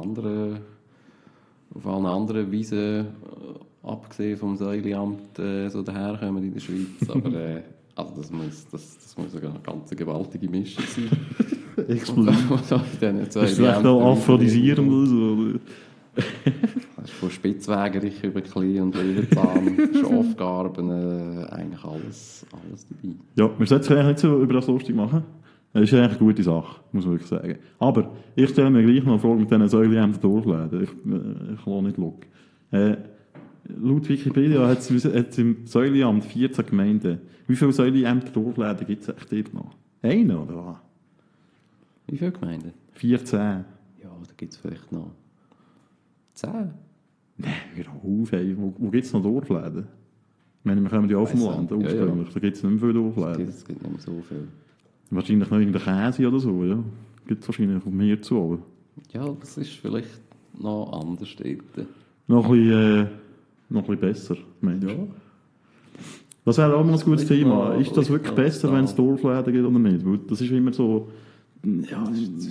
Speaker 3: anderen Wiesen, abgesehen vom Säuliamt, so daherkommen in der Schweiz. Aber also das muss eine ganz gewaltige Mischung sein.
Speaker 2: Explodiert. Ist das echt auch aphrodisierend oder so?
Speaker 3: Das ist von Spitzwegerich über Klee und Löwenzahn, Schafgarben, eigentlich alles dabei.
Speaker 2: Ja, wir sollten es eigentlich nicht so über das lustig machen. Das ist eigentlich eine gute Sache, muss man wirklich sagen. Aber ich stelle mir gleich noch eine Frage mit diesen Säuliämtern durchläden. Ich lasse nicht schauen. Laut Wikipedia hat es im Säuliamt 14 Gemeinden. Wie viele Säuliämter durchläden gibt es eigentlich dort noch? Eine oder was?
Speaker 3: Wie viele Gemeinden?
Speaker 2: 14.
Speaker 3: Ja, da gibt es vielleicht noch 10.
Speaker 2: Nein, hör auf, ey. Wo gibt es noch Dorfläden? Ich meine, wir kommen ja auch vom Land ursprünglich. Da gibt es nicht mehr viele Dorfläden.
Speaker 3: Es gibt nicht mehr so viel.
Speaker 2: Wahrscheinlich noch irgendein Käse oder so, ja. Gibt es wahrscheinlich mehr zu holen.
Speaker 3: Ja, das ist vielleicht noch anders dort.
Speaker 2: Noch ein bisschen besser, meinst du?
Speaker 3: Ja.
Speaker 2: Das wäre auch mal ein gutes Thema.
Speaker 3: mal
Speaker 2: Ist das wirklich besser, wenn es Dorfläden gibt oder nicht? Weil das ist immer so... Ja,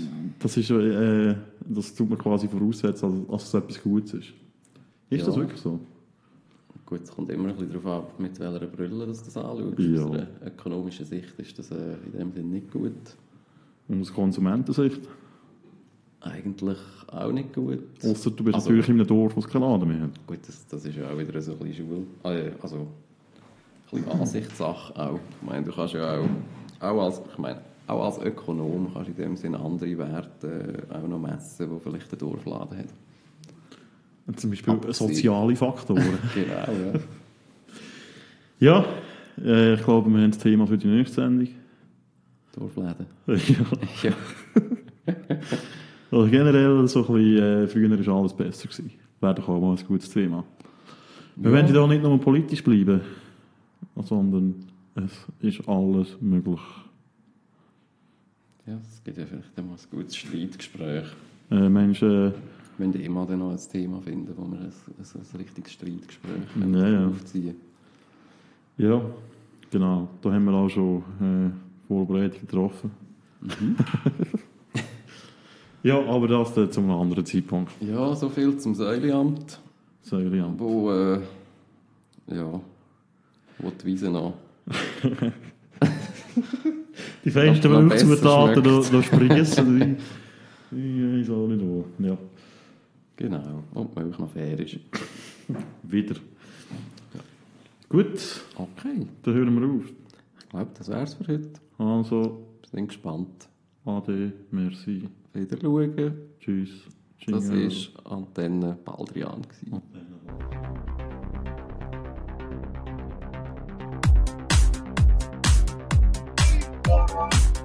Speaker 2: das tut man quasi voraussetzen, als es etwas Gutes ist. Ist das wirklich so?
Speaker 3: Gut, es kommt immer ein bisschen darauf ab, mit welcher Brille du das anschaust.
Speaker 2: Ja.
Speaker 3: Aus einer ökonomischen Sicht ist das in dem Sinne nicht gut.
Speaker 2: Und aus Konsumentensicht?
Speaker 3: Eigentlich auch nicht gut.
Speaker 2: Ausser du bist natürlich in einem Dorf, wo es keinen Laden mehr hat.
Speaker 3: Gut, das ist ja auch wieder so ein bisschen Schule. Also ein bisschen Ansichtssache auch. Ich meine, du kannst ja auch als Ökonom kannst du in dem Sinne andere Werte auch noch messen, die vielleicht der Dorfladen hat.
Speaker 2: Und zum Beispiel soziale Faktoren.
Speaker 3: Genau, ja.
Speaker 2: Ja, ich glaube, wir haben das Thema für die nächste Sendung.
Speaker 3: Dorfläden.
Speaker 2: Ja.
Speaker 3: Ja.
Speaker 2: Also generell, so ein bisschen, früher war alles besser gewesen. Wäre doch auch mal ein gutes Thema. Wir wollen da nicht nur politisch bleiben, sondern es ist alles möglich.
Speaker 3: Ja, es gibt ja vielleicht einmal ein gutes Streitgespräch.
Speaker 2: Menschen...
Speaker 3: Wir müssen immer dann noch ein Thema finden, wo wir ein richtiges Streitgespräch aufziehen können.
Speaker 2: Ja, genau. Da haben wir auch schon Vorbereitungen getroffen. Ja, aber das zu einem anderen Zeitpunkt.
Speaker 3: Ja, so viel zum Säuliamt.
Speaker 2: Säuliamt.
Speaker 3: Wo die Wiese noch...
Speaker 2: Die feinsten
Speaker 3: noch
Speaker 2: Milchzutaten
Speaker 3: besser
Speaker 2: noch sprießen. Ich weiß auch nicht wo. Ja.
Speaker 3: Genau, und die Milch noch fair ist.
Speaker 2: Wieder. Ja. Gut,
Speaker 3: Okay,
Speaker 2: dann hören wir auf.
Speaker 3: ich glaube, das wär's für heute.
Speaker 2: Also,
Speaker 3: Wir sind gespannt.
Speaker 2: Ade, merci,
Speaker 3: Wieder schauen.
Speaker 2: tschüss.
Speaker 3: Das
Speaker 2: Jingle.
Speaker 3: war Antenne Baldrian.
Speaker 2: Antenne.